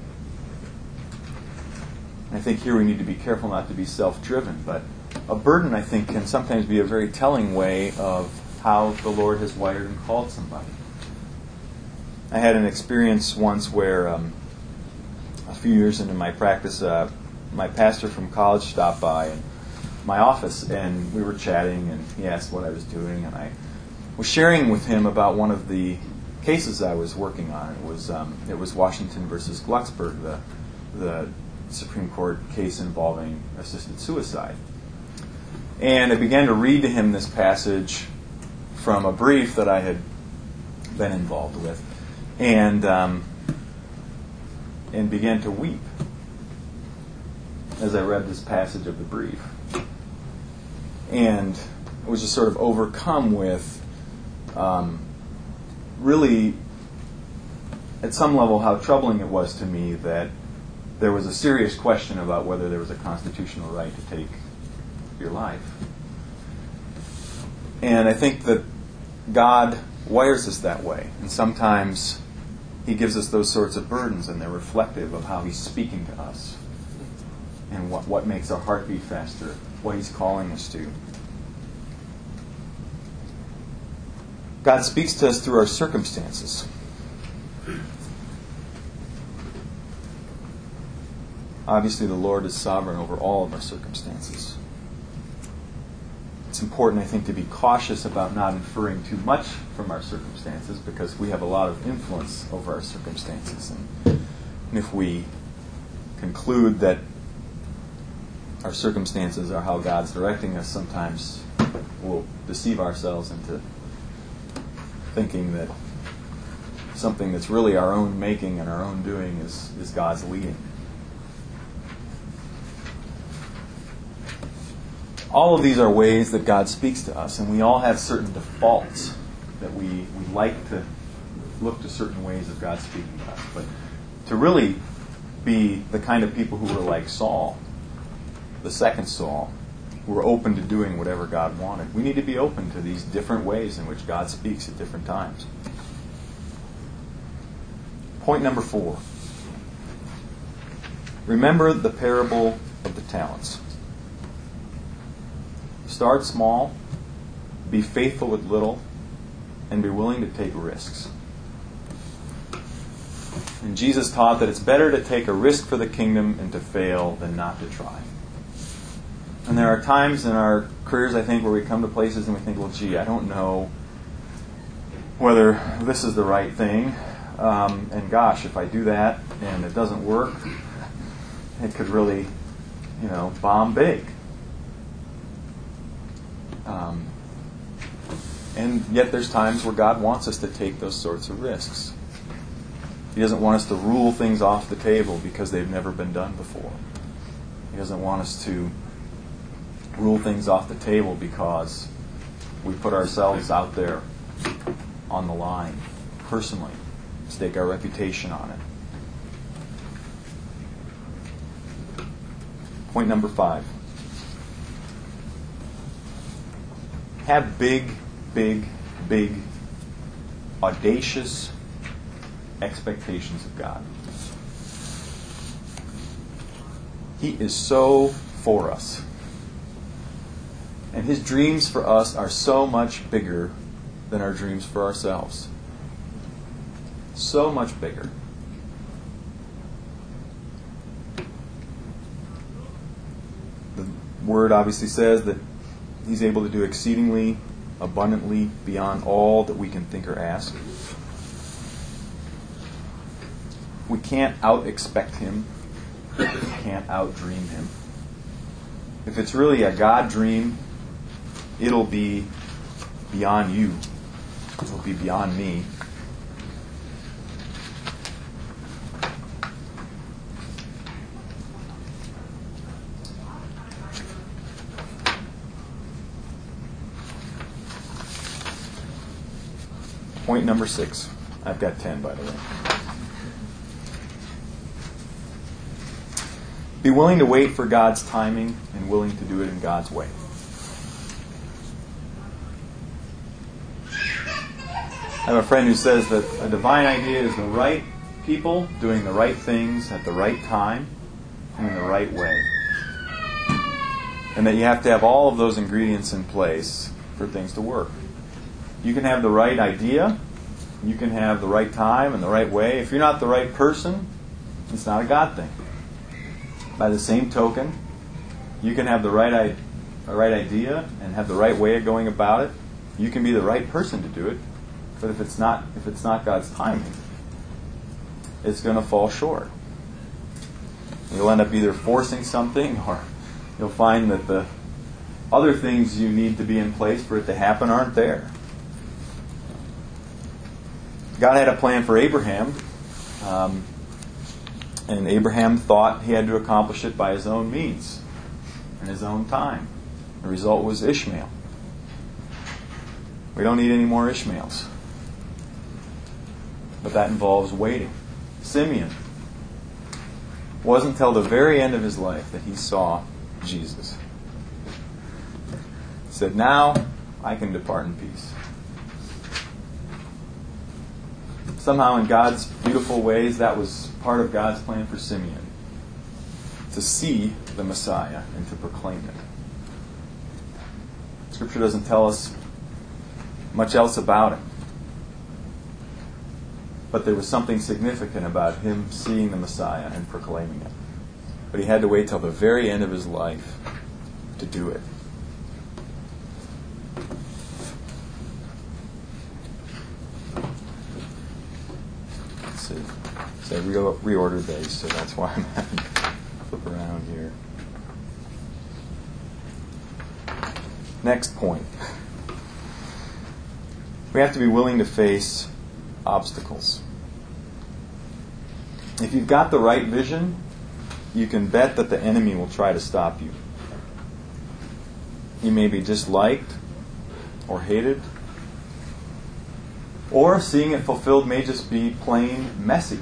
And I think here we need to be careful not to be self-driven, but a burden, I think, can sometimes be a very telling way of how the Lord has wired and called somebody. I had an experience once where a few years into my practice, my pastor from college stopped by my office, and we were chatting, and he asked what I was doing, and I was sharing with him about one of the cases I was working on. It was Washington versus Glucksberg, the Supreme Court case involving assisted suicide. And I began to read to him this passage from a brief that I had been involved with, and began to weep as I read this passage of the brief. And I was just sort of overcome with really, at some level, how troubling it was to me that there was a serious question about whether there was a constitutional right to take your life. And I think that God wires us that way. And sometimes He gives us those sorts of burdens, and they're reflective of how He's speaking to us and what makes our heart beat faster, what He's calling us to. God speaks to us through our circumstances. Obviously, the Lord is sovereign over all of our circumstances. It's important, I think, to be cautious about not inferring too much from our circumstances, because we have a lot of influence over our circumstances. And if we conclude that our circumstances are how God's directing us, sometimes we'll deceive ourselves into thinking that something that's really our own making and our own doing is God's leading. All of these are ways that God speaks to us, and we all have certain defaults that we like to look to certain ways of God speaking to us. But to really be the kind of people who were like Saul, the second Saul, who were open to doing whatever God wanted, we need to be open to these different ways in which God speaks at different times. Point number 4. Remember the parable of the talents. Start small, be faithful with little, and be willing to take risks. And Jesus taught that it's better to take a risk for the kingdom and to fail than not to try. And there are times in our careers, I think, where we come to places and we think, well, gee, I don't know whether this is the right thing. And gosh, if I do that and it doesn't work, it could really, bomb big. And yet there's times where God wants us to take those sorts of risks. He doesn't want us to rule things off the table because they've never been done before. He doesn't want us to rule things off the table because we put ourselves out there on the line personally, stake our reputation on it. Point number 5. Have big, audacious expectations of God. He is so for us. And His dreams for us are so much bigger than our dreams for ourselves. So much bigger. word obviously says that He's able to do exceedingly, abundantly, beyond all that we can think or ask. We can't out-expect Him. We can't out-dream Him. If it's really a God dream, it'll be beyond you. It'll be beyond me. Point number 6. I've got 10, by the way. Be willing to wait for God's timing and willing to do it in God's way. I have a friend who says that a divine idea is the right people doing the right things at the right time and in the right way. And that you have to have all of those ingredients in place for things to work. You can have the right idea, you can have the right time and the right way. If you're not the right person, it's not a God thing. By the same token, you can have the right idea and have the right way of going about it. You can be the right person to do it, but if it's not God's timing, it's going to fall short. You'll end up either forcing something, or you'll find that the other things you need to be in place for it to happen aren't there. God had a plan for Abraham, and Abraham thought he had to accomplish it by his own means and his own time. The result was Ishmael. We don't need any more Ishmaels. But that involves waiting. Simeon. It wasn't until the very end of his life that he saw Jesus. He said, "Now I can depart in peace." Somehow in God's beautiful ways, that was part of God's plan for Simeon. To see the Messiah and to proclaim it. Scripture doesn't tell us much else about him. But there was something significant about him seeing the Messiah and proclaiming it. But he had to wait till the very end of his life to do it. Let's see. So I reordered these, so that's why I'm having to flip around here. Next point. We have to be willing to face obstacles. If you've got the right vision, you can bet that the enemy will try to stop you. You may be disliked or hated, or seeing it fulfilled may just be plain messy.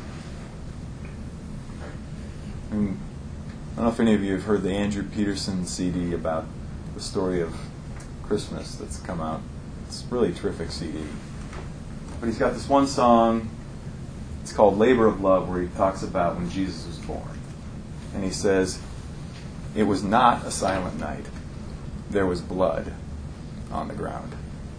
I don't know if any of you have heard the Andrew Peterson CD about the story of Christmas that's come out. It's a really terrific CD. But he's got this one song, it's called Labor of Love, where he talks about when Jesus was born. And he says, "It was not a silent night. There was blood on the ground."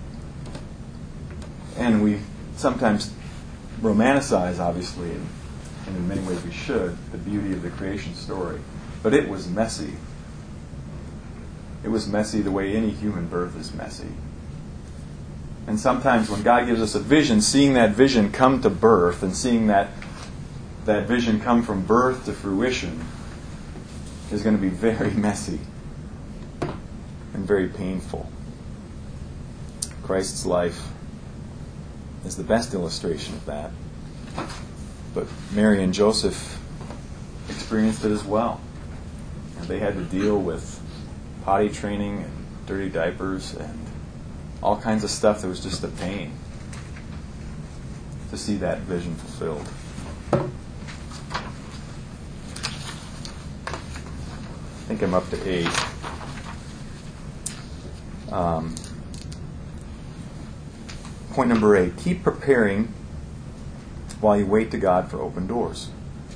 And we sometimes romanticize, obviously, and in many ways we should, the beauty of the creation story. But it was messy. It was messy the way any human birth is messy. And sometimes when God gives us a vision, seeing that vision come to birth and seeing that vision come from birth to fruition is going to be very messy and very painful. Christ's life is the best illustration of that. But Mary and Joseph experienced it as well. And they had to deal with potty training and dirty diapers and all kinds of stuff that was just a pain to see that vision fulfilled. I think I'm up to 8. Point number 8. Keep preparing while you wait to God for open doors.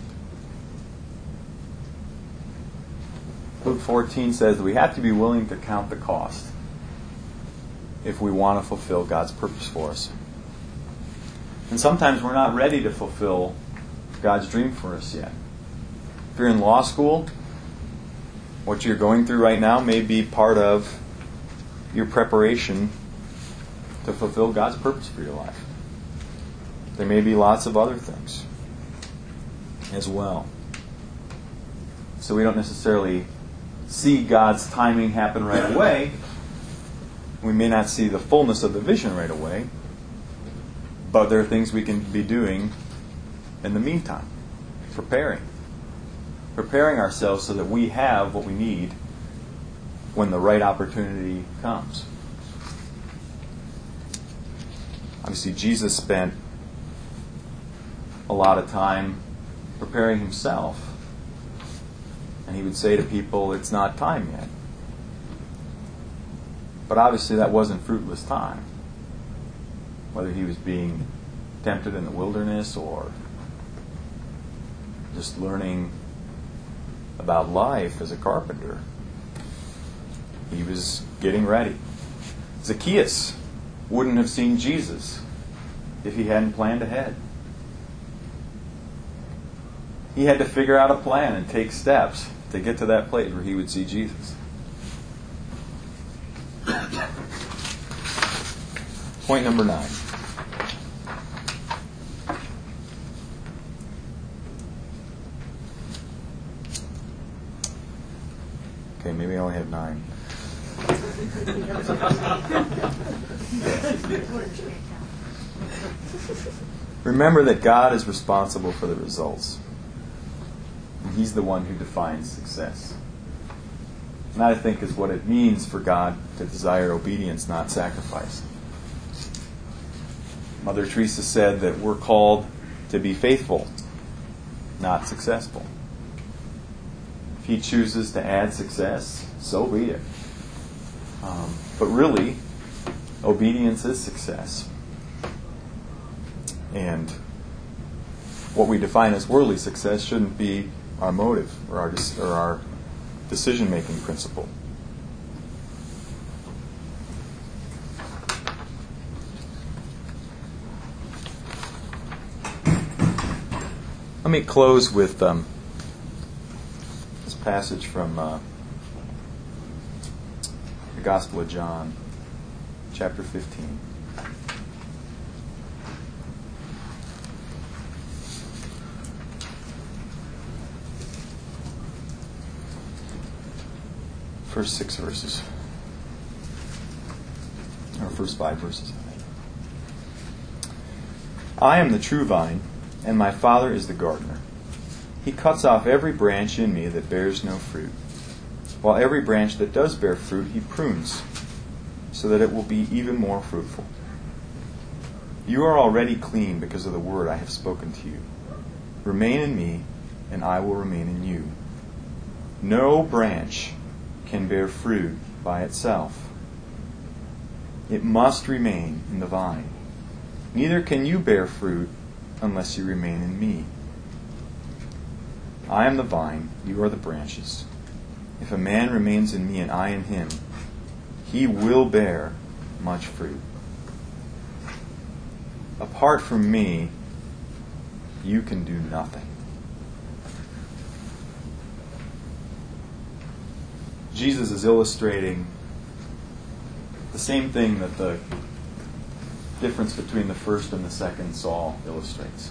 Luke 14 says that we have to be willing to count the cost if we want to fulfill God's purpose for us. And sometimes we're not ready to fulfill God's dream for us yet. If you're in law school, What you're going through right now may be part of your preparation to fulfill God's purpose for your life. There may be lots of other things as well. So we don't necessarily see God's timing happen right away. We may not see the fullness of the vision right away, but there are things we can be doing in the meantime, preparing ourselves so that we have what we need when the right opportunity comes. Obviously, Jesus spent a lot of time preparing himself, and he would say to people, "It's not time yet." But obviously that wasn't fruitless time. Whether he was being tempted in the wilderness or just learning about life as a carpenter, he was getting ready. Zacchaeus wouldn't have seen Jesus if he hadn't planned ahead. He had to figure out a plan and take steps to get to that place where he would see Jesus. Point number 9. Okay, maybe I only have 9. Remember that God is responsible for the results. And He's the one who defines success. And that, I think, is what it means for God to desire obedience, not sacrifice. Mother Teresa said that we're called to be faithful, not successful. If He chooses to add success, so be it. But really, obedience is success. And what we define as worldly success shouldn't be our motive or our decision-making principle. Let me close with this passage from the Gospel of John, chapter 15. First 6 verses. Or first 5 verses. I am the true vine, and my Father is the gardener. He cuts off every branch in me that bears no fruit, while every branch that does bear fruit He prunes, so that it will be even more fruitful. You are already clean because of the word I have spoken to you. Remain in me, and I will remain in you. No branch can bear fruit by itself. It must remain in the vine. Neither can you bear fruit unless you remain in me. I am the vine, you are the branches. If a man remains in me and I in him, he will bear much fruit. Apart from me, you can do nothing. Jesus is illustrating the same thing that the difference between the first and the second Saul illustrates.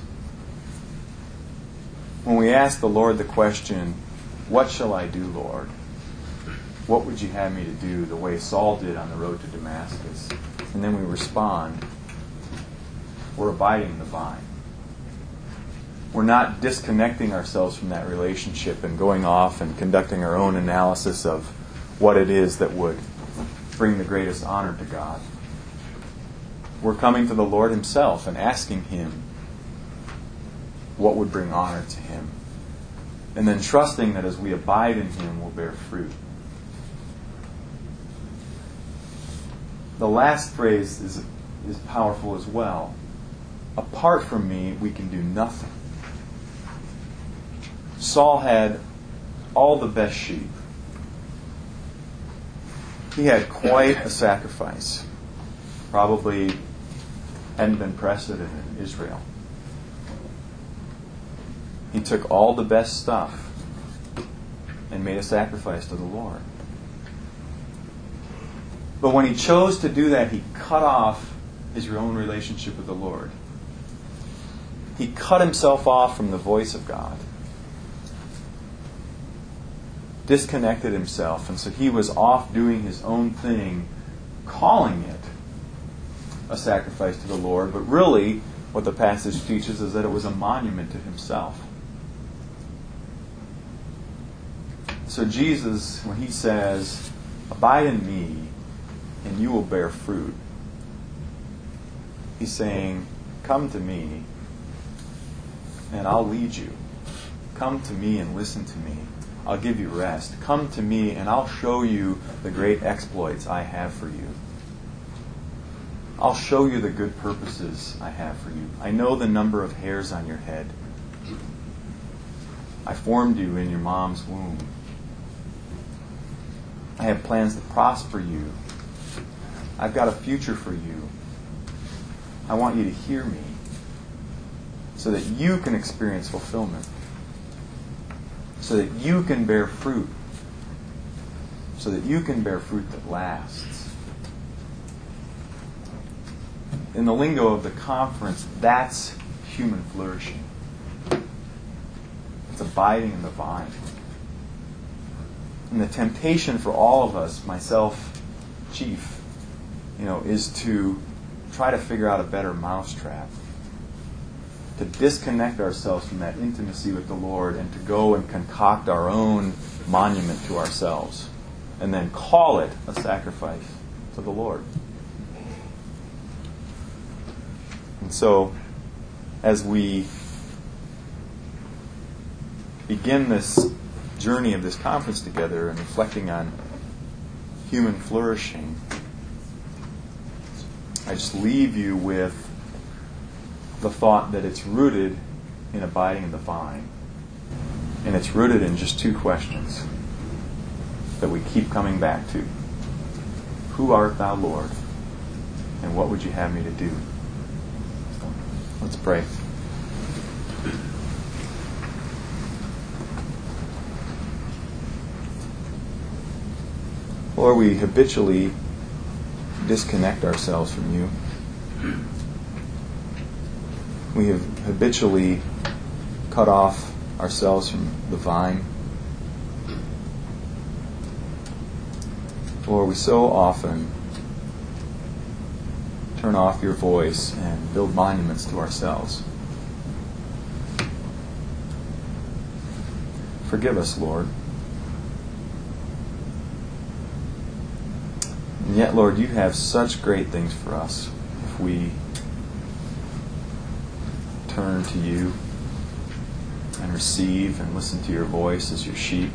When we ask the Lord the question, "What shall I do, Lord? What would you have me to do?" the way Saul did on the road to Damascus, and then we respond, we're abiding in the vine. We're not disconnecting ourselves from that relationship and going off and conducting our own analysis of what it is that would bring the greatest honor to God. We're coming to the Lord Himself and asking Him what would bring honor to Him. And then trusting that as we abide in Him, we'll bear fruit. The last phrase is powerful as well. Apart from me, we can do nothing. Saul had all the best sheep. He had quite a sacrifice. Probably hadn't been precedent in Israel. He took all the best stuff and and made a sacrifice to the Lord. But when he chose to do that, he cut off his own relationship with the Lord. He cut himself off from the voice of God. Disconnected himself, and so he was off doing his own thing, calling it a sacrifice to the Lord, but really what the passage teaches is that it was a monument to himself. So Jesus, when he says, "Abide in me, and you will bear fruit," he's saying, come to me, and I'll lead you. Come to me and listen to me. I'll give you rest. Come to me, and I'll show you the great exploits I have for you. I'll show you the good purposes I have for you. I know the number of hairs on your head. I formed you in your mom's womb. I have plans to prosper you. I've got a future for you. I want you to hear me so that you can experience fulfillment, so that you can bear fruit, so that you can bear fruit that lasts. In the lingo of the conference, that's human flourishing. It's abiding in the vine. And the temptation for all of us, myself chief, is to try to figure out a better mousetrap, to disconnect ourselves from that intimacy with the Lord and to go and concoct our own monument to ourselves and then call it a sacrifice to the Lord. And so, as we begin this journey of this conference together and reflecting on human flourishing, I just leave you with the thought that it's rooted in abiding in the vine. And it's rooted in just two questions that we keep coming back to. Who art thou, Lord? And what would you have me to do? Let's pray. Lord, we habitually disconnect ourselves from you. We have habitually cut off ourselves from the vine. Lord, we so often turn off your voice and build monuments to ourselves. Forgive us, Lord. And yet, Lord, you have such great things for us if we turn to you and receive and listen to your voice as your sheep.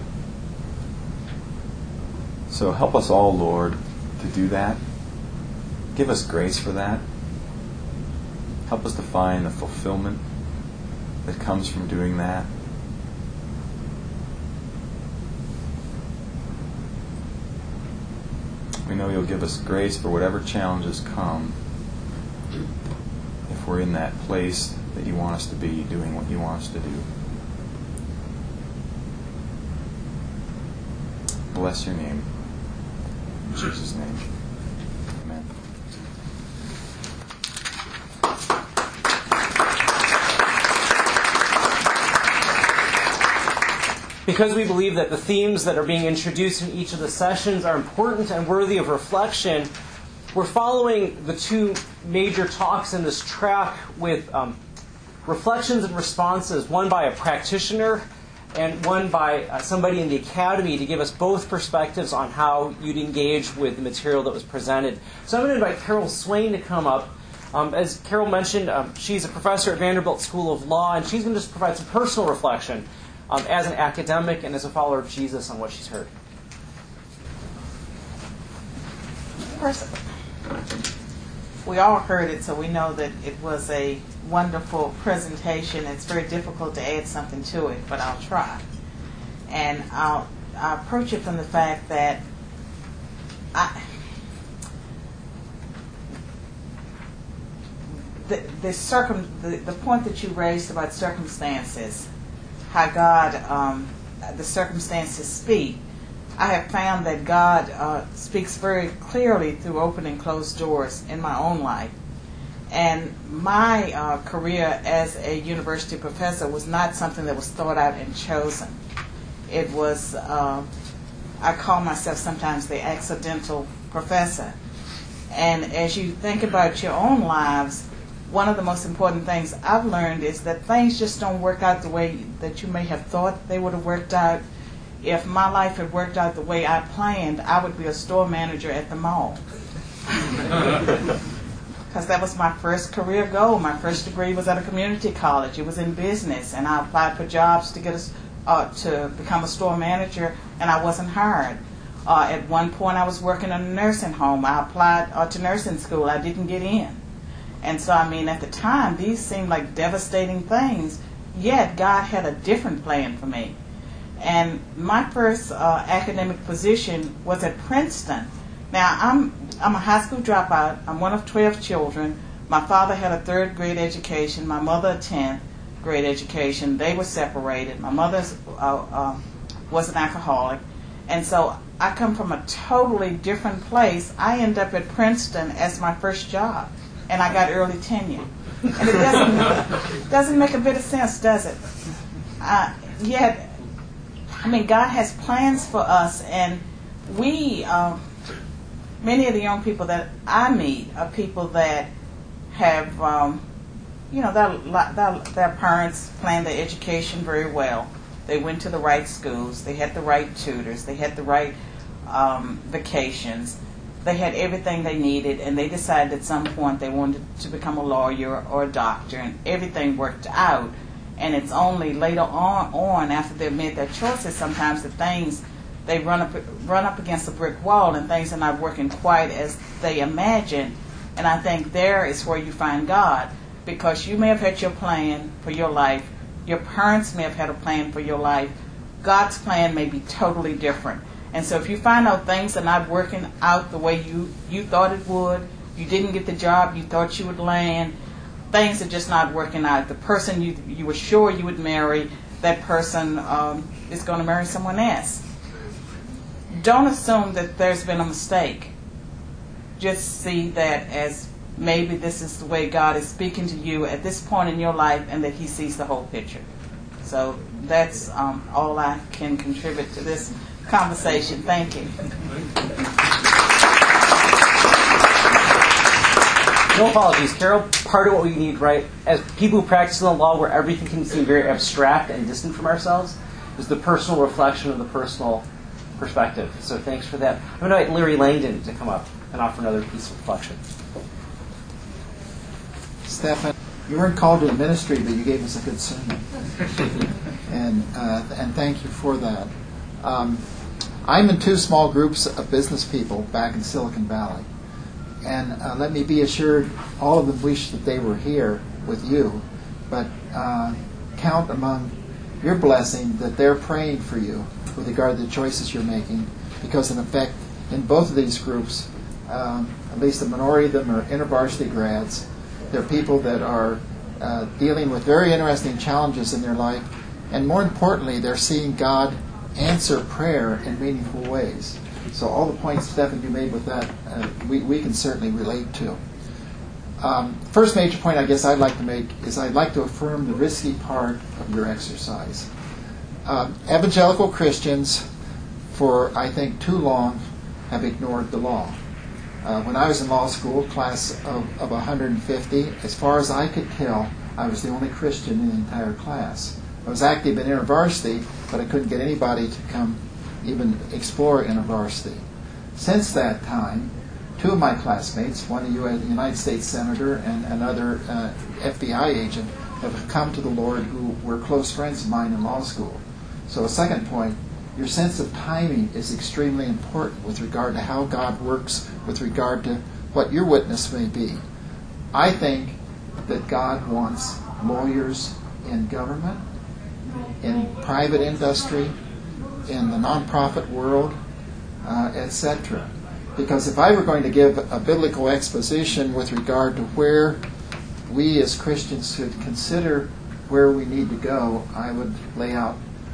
So help us all, Lord, to do that. Give us grace for that. Help us to find the fulfillment that comes from doing that. We know you'll give us grace for whatever challenges come if we're in that place that you want us to be, doing what you want us to do. Bless your name. In Jesus' name. Amen. Because we believe that the themes that are being introduced in each of the sessions are important and worthy of reflection, we're following the two major talks in this track with reflections and responses, one by a practitioner and one by somebody in the academy, to give us both perspectives on how you'd engage with the material that was presented. So I'm going to invite Carol Swain to come up. As Carol mentioned, she's a professor at Vanderbilt School of Law, and she's going to just provide some personal reflection as an academic and as a follower of Jesus on what she's heard. First, we all heard it, so we know that it was a wonderful presentation. It's very difficult to add something to it, but I'll try. And I'll approach it from the fact that the point that you raised about circumstances, how God the circumstances speak. I have found that God speaks very clearly through open and closed doors in my own life. And my career as a university professor was not something that was thought out and chosen. It was, I call myself sometimes the accidental professor. And as you think about your own lives, one of the most important things I've learned is that things just don't work out the way that you may have thought they would have worked out. If my life had worked out the way I planned, I would be a store manager at the mall. Because that was my first career goal. My first degree was at a community college. It was in business, and I applied for jobs to get to become a store manager, and I wasn't hired. At one point, I was working in a nursing home. I applied to nursing school. I didn't get in. And so, I mean, at the time, these seemed like devastating things, yet God had a different plan for me. And my first academic position was at Princeton. Now, I'm a high school dropout. I'm one of 12 children. My father had a 3rd grade education, my mother a 10th grade education. They were separated. My mother was an alcoholic. And so I come from a totally different place. I end up at Princeton as my first job, and I got early tenure. And it doesn't make a bit of sense, does it? Yet, I mean, God has plans for us, and we, many of the young people that I meet are people that have, their parents planned their education very well. They went to the right schools. They had the right tutors. They had the right vacations. They had everything they needed, and they decided at some point they wanted to become a lawyer or a doctor, and everything worked out. And it's only later on after they've made their choices sometimes that things, they run up against a brick wall and things are not working quite as they imagined. And I think there is where you find God, because you may have had your plan for your life. Your parents may have had a plan for your life. God's plan may be totally different. And so if you find out things are not working out the way you thought it would, you didn't get the job you thought you would land, things are just not working out. The person you were sure you would marry, that person is going to marry someone else. Don't assume that there's been a mistake. Just see that as maybe this is the way God is speaking to you at this point in your life, and that He sees the whole picture. So that's all I can contribute to this conversation. Thank you. No apologies, Carol. Part of what we need, right, as people who practice in the law where everything can seem very abstract and distant from ourselves, is the personal reflection of the personal perspective. So thanks for that. I'm going to invite Larry Langdon to come up and offer another piece of reflection. Stephan, you weren't called to the ministry, but you gave us a good sermon. And thank you for that. I'm in 2 small groups of business people back in Silicon Valley. And let me be assured, all of them wish that they were here with you, but count among your blessing that they're praying for you with regard to the choices you're making, because in effect, in both of these groups, at least the minority of them are InterVarsity grads. They're people that are dealing with very interesting challenges in their life, and more importantly, they're seeing God answer prayer in meaningful ways. So all the points, Stephan, you made with that, we can certainly relate to. First major point I guess I'd like to make is I'd like to affirm the risky part of your exercise. Evangelical Christians, for I think too long, have ignored the law. When I was in law school, class of 150, as far as I could tell, I was the only Christian in the entire class. I was active in InterVarsity, but I couldn't get anybody to come even explore InterVarsity. Since that time, 2 of my classmates, one a United States Senator and another FBI agent, have come to the Lord who were close friends of mine in law school. So a second point, your sense of timing is extremely important with regard to how God works, with regard to what your witness may be. I think that God wants lawyers in government, in private industry, in the nonprofit world, etc. Because if I were going to give a biblical exposition with regard to where we as Christians should consider where we need to go, I would lay out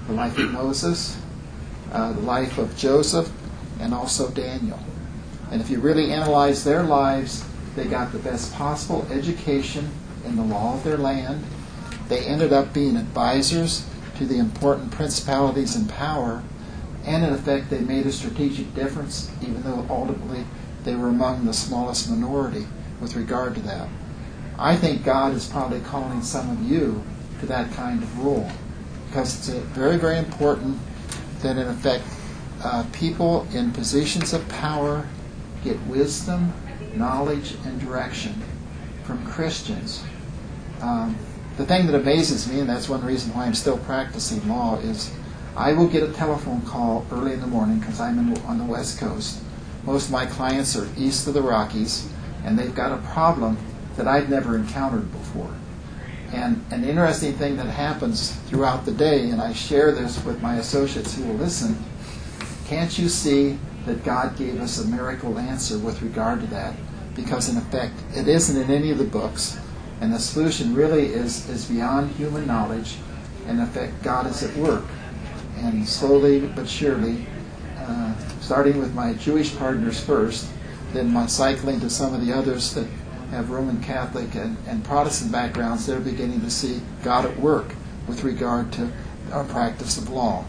the life of Moses, the life of Joseph, and also Daniel. And if you really analyze their lives, they got the best possible education in the law of their land. They ended up being advisors to the important principalities in power, and in effect they made a strategic difference, even though ultimately they were among the smallest minority with regard to that. I think God is probably calling some of you to that kind of role, because it's very, very important that in effect people in positions of power get wisdom, knowledge, and direction from Christians. The thing that amazes me, and that's one reason why I'm still practicing law, is I will get a telephone call early in the morning because I'm on the West Coast. Most of my clients are east of the Rockies, and they've got a problem that I've never encountered before. And an interesting thing that happens throughout the day, and I share this with my associates who will listen, can't you see that God gave us a miracle answer with regard to that? Because in effect, it isn't in any of the books, and the solution really is beyond human knowledge. In effect, God is at work. And slowly but surely, starting with my Jewish partners first, then my cycling to some of the others that have Roman Catholic and Protestant backgrounds, they're beginning to see God at work with regard to our practice of law.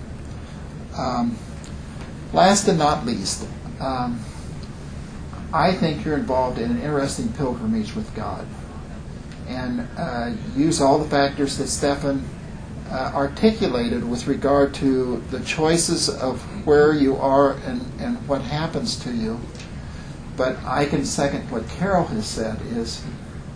Last and not least, I think you're involved in an interesting pilgrimage with God. And use all the factors that Stephan articulated with regard to the choices of where you are and what happens to you. But I can second what Carol has said is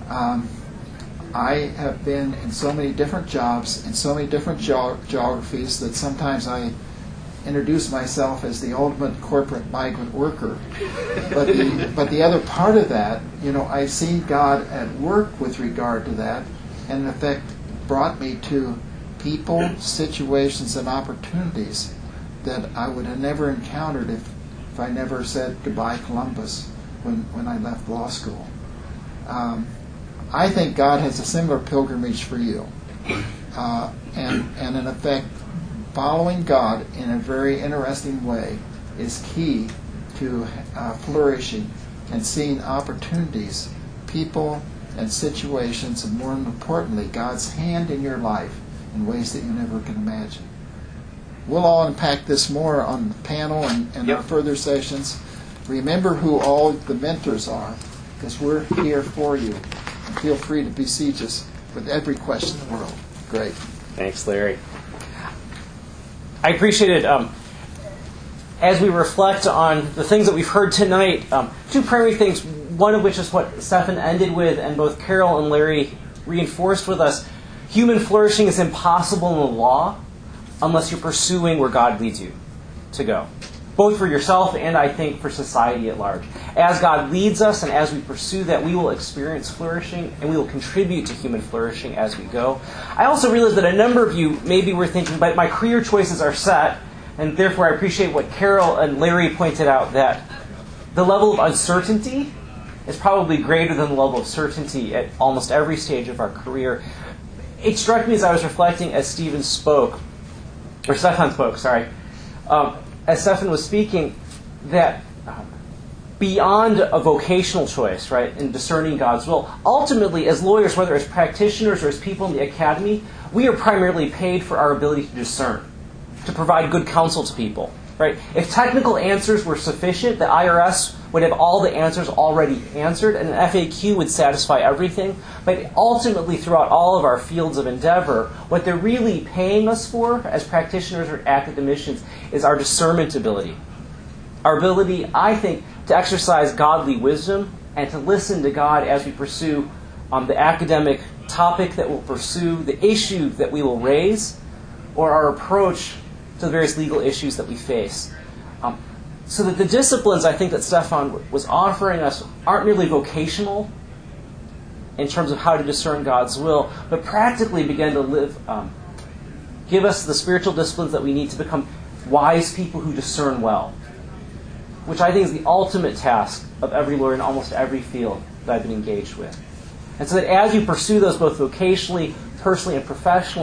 I have been in so many different jobs, in so many different geographies, that sometimes I introduce myself as the ultimate corporate migrant worker. But the other part of that, I've seen God at work with regard to that, and in effect brought me to people, situations, and opportunities that I would have never encountered if I never said goodbye Columbus when I left law school. I think God has a similar pilgrimage for you. And in effect, following God in a very interesting way is key to flourishing and seeing opportunities, people, and situations, and more importantly, God's hand in your life in ways that you never can imagine. We'll all unpack this more on the panel and our further sessions. Remember who all the mentors are, because we're here for you. And feel free to besiege us with every question in the world. Great. Thanks, Larry. I appreciate it. As we reflect on the things that we've heard tonight, two primary things, one of which is what Stephan ended with, and both Carol and Larry reinforced with us. Human flourishing is impossible in the law unless you're pursuing where God leads you to go, both for yourself and, I think, for society at large. As God leads us and as we pursue that, we will experience flourishing and we will contribute to human flourishing as we go. I also realize that a number of you maybe were thinking, but my career choices are set, and therefore I appreciate what Carol and Larry pointed out, that the level of uncertainty is probably greater than the level of certainty at almost every stage of our career. It struck me as I was reflecting as Stephan spoke, as Stephan was speaking, that beyond a vocational choice, right, in discerning God's will, ultimately as lawyers, whether as practitioners or as people in the academy, we are primarily paid for our ability to discern, to provide good counsel to people. Right? If technical answers were sufficient, the IRS would have all the answers already answered, and an FAQ would satisfy everything. But ultimately, throughout all of our fields of endeavor, what they're really paying us for as practitioners or academicians is our discernment ability. Our ability, I think, to exercise godly wisdom and to listen to God as we pursue the academic topic that we'll pursue, the issue that we will raise, or our approach to the various legal issues that we face. So that the disciplines, I think, that Stephan was offering us aren't merely vocational in terms of how to discern God's will, but practically begin to live, give us the spiritual disciplines that we need to become wise people who discern well, which I think is the ultimate task of every lawyer in almost every field that I've been engaged with. And so that as you pursue those both vocationally, personally, and professionally,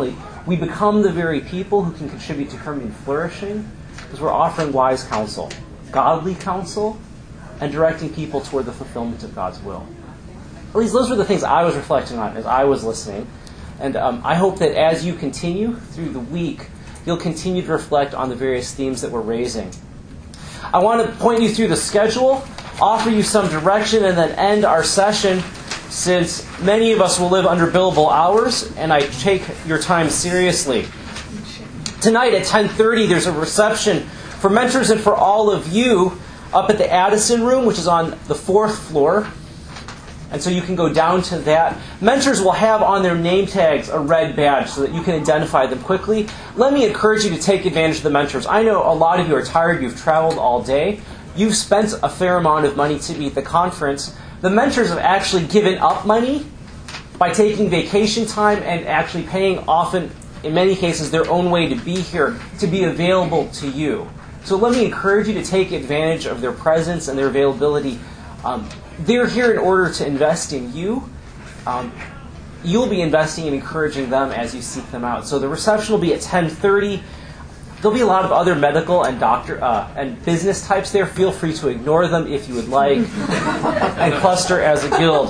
we become the very people who can contribute to human flourishing because we're offering wise counsel, godly counsel, and directing people toward the fulfillment of God's will. At least those were the things I was reflecting on as I was listening. And I hope that as you continue through the week, you'll continue to reflect on the various themes that we're raising. I want to point you through the schedule, offer you some direction, and then end our session, since many of us will live under billable hours, and I take your time seriously. Tonight at 10:30, there's a reception for mentors and for all of you up at the Addison Room, which is on the 4th floor. And so you can go down to that. Mentors will have on their name tags a red badge so that you can identify them quickly. Let me encourage you to take advantage of the mentors. I know a lot of you are tired. You've traveled all day. You've spent a fair amount of money to be at the conference. The mentors have actually given up money by taking vacation time and actually paying, often, in many cases, their own way to be here, to be available to you. So let me encourage you to take advantage of their presence and their availability. They're here in order to invest in you. You'll be investing and encouraging them as you seek them out. So the reception will be at 10:30. There'll be a lot of other medical and doctor and business types there. Feel free to ignore them if you would like, and cluster as a guild.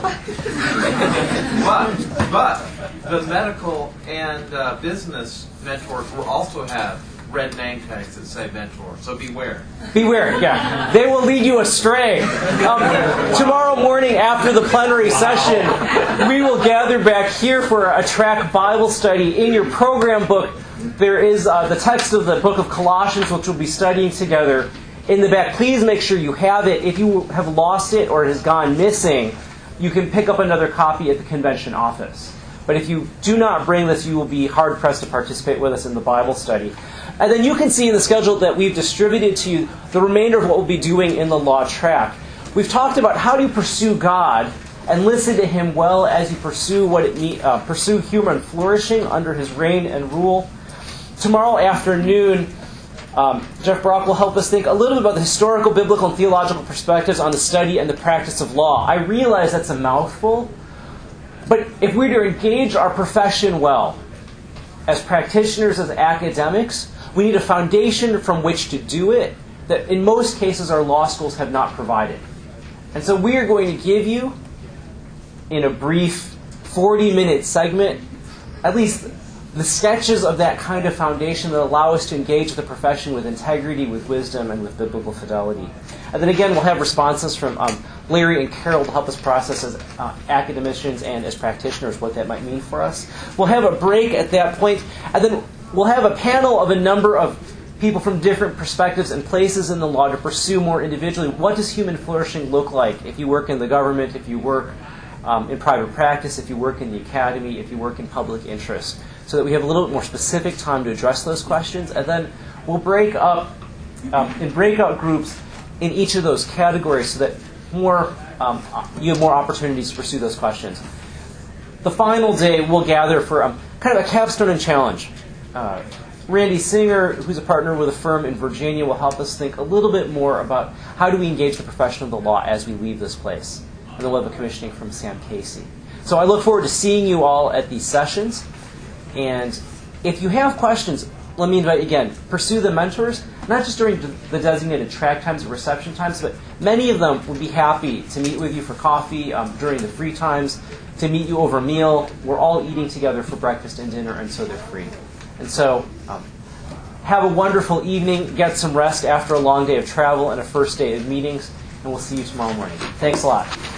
But the medical and business mentors will also have red name tags that say mentor, so beware. Beware, yeah. They will lead you astray. Tomorrow morning after the plenary session, we will gather back here for a track Bible study. In your program book, there is the text of the book of Colossians, which we'll be studying together in the back. Please make sure you have it. If you have lost it or it has gone missing, you can pick up another copy at the convention office. But if you do not bring this, you will be hard-pressed to participate with us in the Bible study. And then you can see in the schedule that we've distributed to you the remainder of what we'll be doing in the law track. We've talked about how do you pursue God and listen to Him well as you pursue pursue human flourishing under His reign and rule. Tomorrow afternoon, Jeff Brock will help us think a little bit about the historical, biblical, and theological perspectives on the study and the practice of law. I realize that's a mouthful, but if we're to engage our profession well, as practitioners, as academics, we need a foundation from which to do it that in most cases our law schools have not provided. And so we are going to give you, in a brief 40-minute segment, at least the sketches of that kind of foundation that allow us to engage the profession with integrity, with wisdom, and with biblical fidelity. And then again, we'll have responses from Larry and Carol to help us process as academicians and as practitioners what that might mean for us. We'll have a break at that point, and then we'll have a panel of a number of people from different perspectives and places in the law to pursue more individually what does human flourishing look like if you work in the government, if you work in private practice, if you work in the academy, if you work in public interest, so that we have a little bit more specific time to address those questions. And then we'll break up in breakout groups in each of those categories so that you have more opportunities to pursue those questions. The final day, we'll gather for kind of a capstone and challenge. Randy Singer, who's a partner with a firm in Virginia, will help us think a little bit more about how do we engage the profession of the law as we leave this place. And then we'll have a commissioning from Sam Casey. So I look forward to seeing you all at these sessions. And if you have questions, let me invite you again, pursue the mentors, not just during the designated track times or reception times, but many of them would be happy to meet with you for coffee during the free times, to meet you over a meal. We're all eating together for breakfast and dinner, and so they're free. And so have a wonderful evening, get some rest after a long day of travel and a first day of meetings, and we'll see you tomorrow morning. Thanks a lot.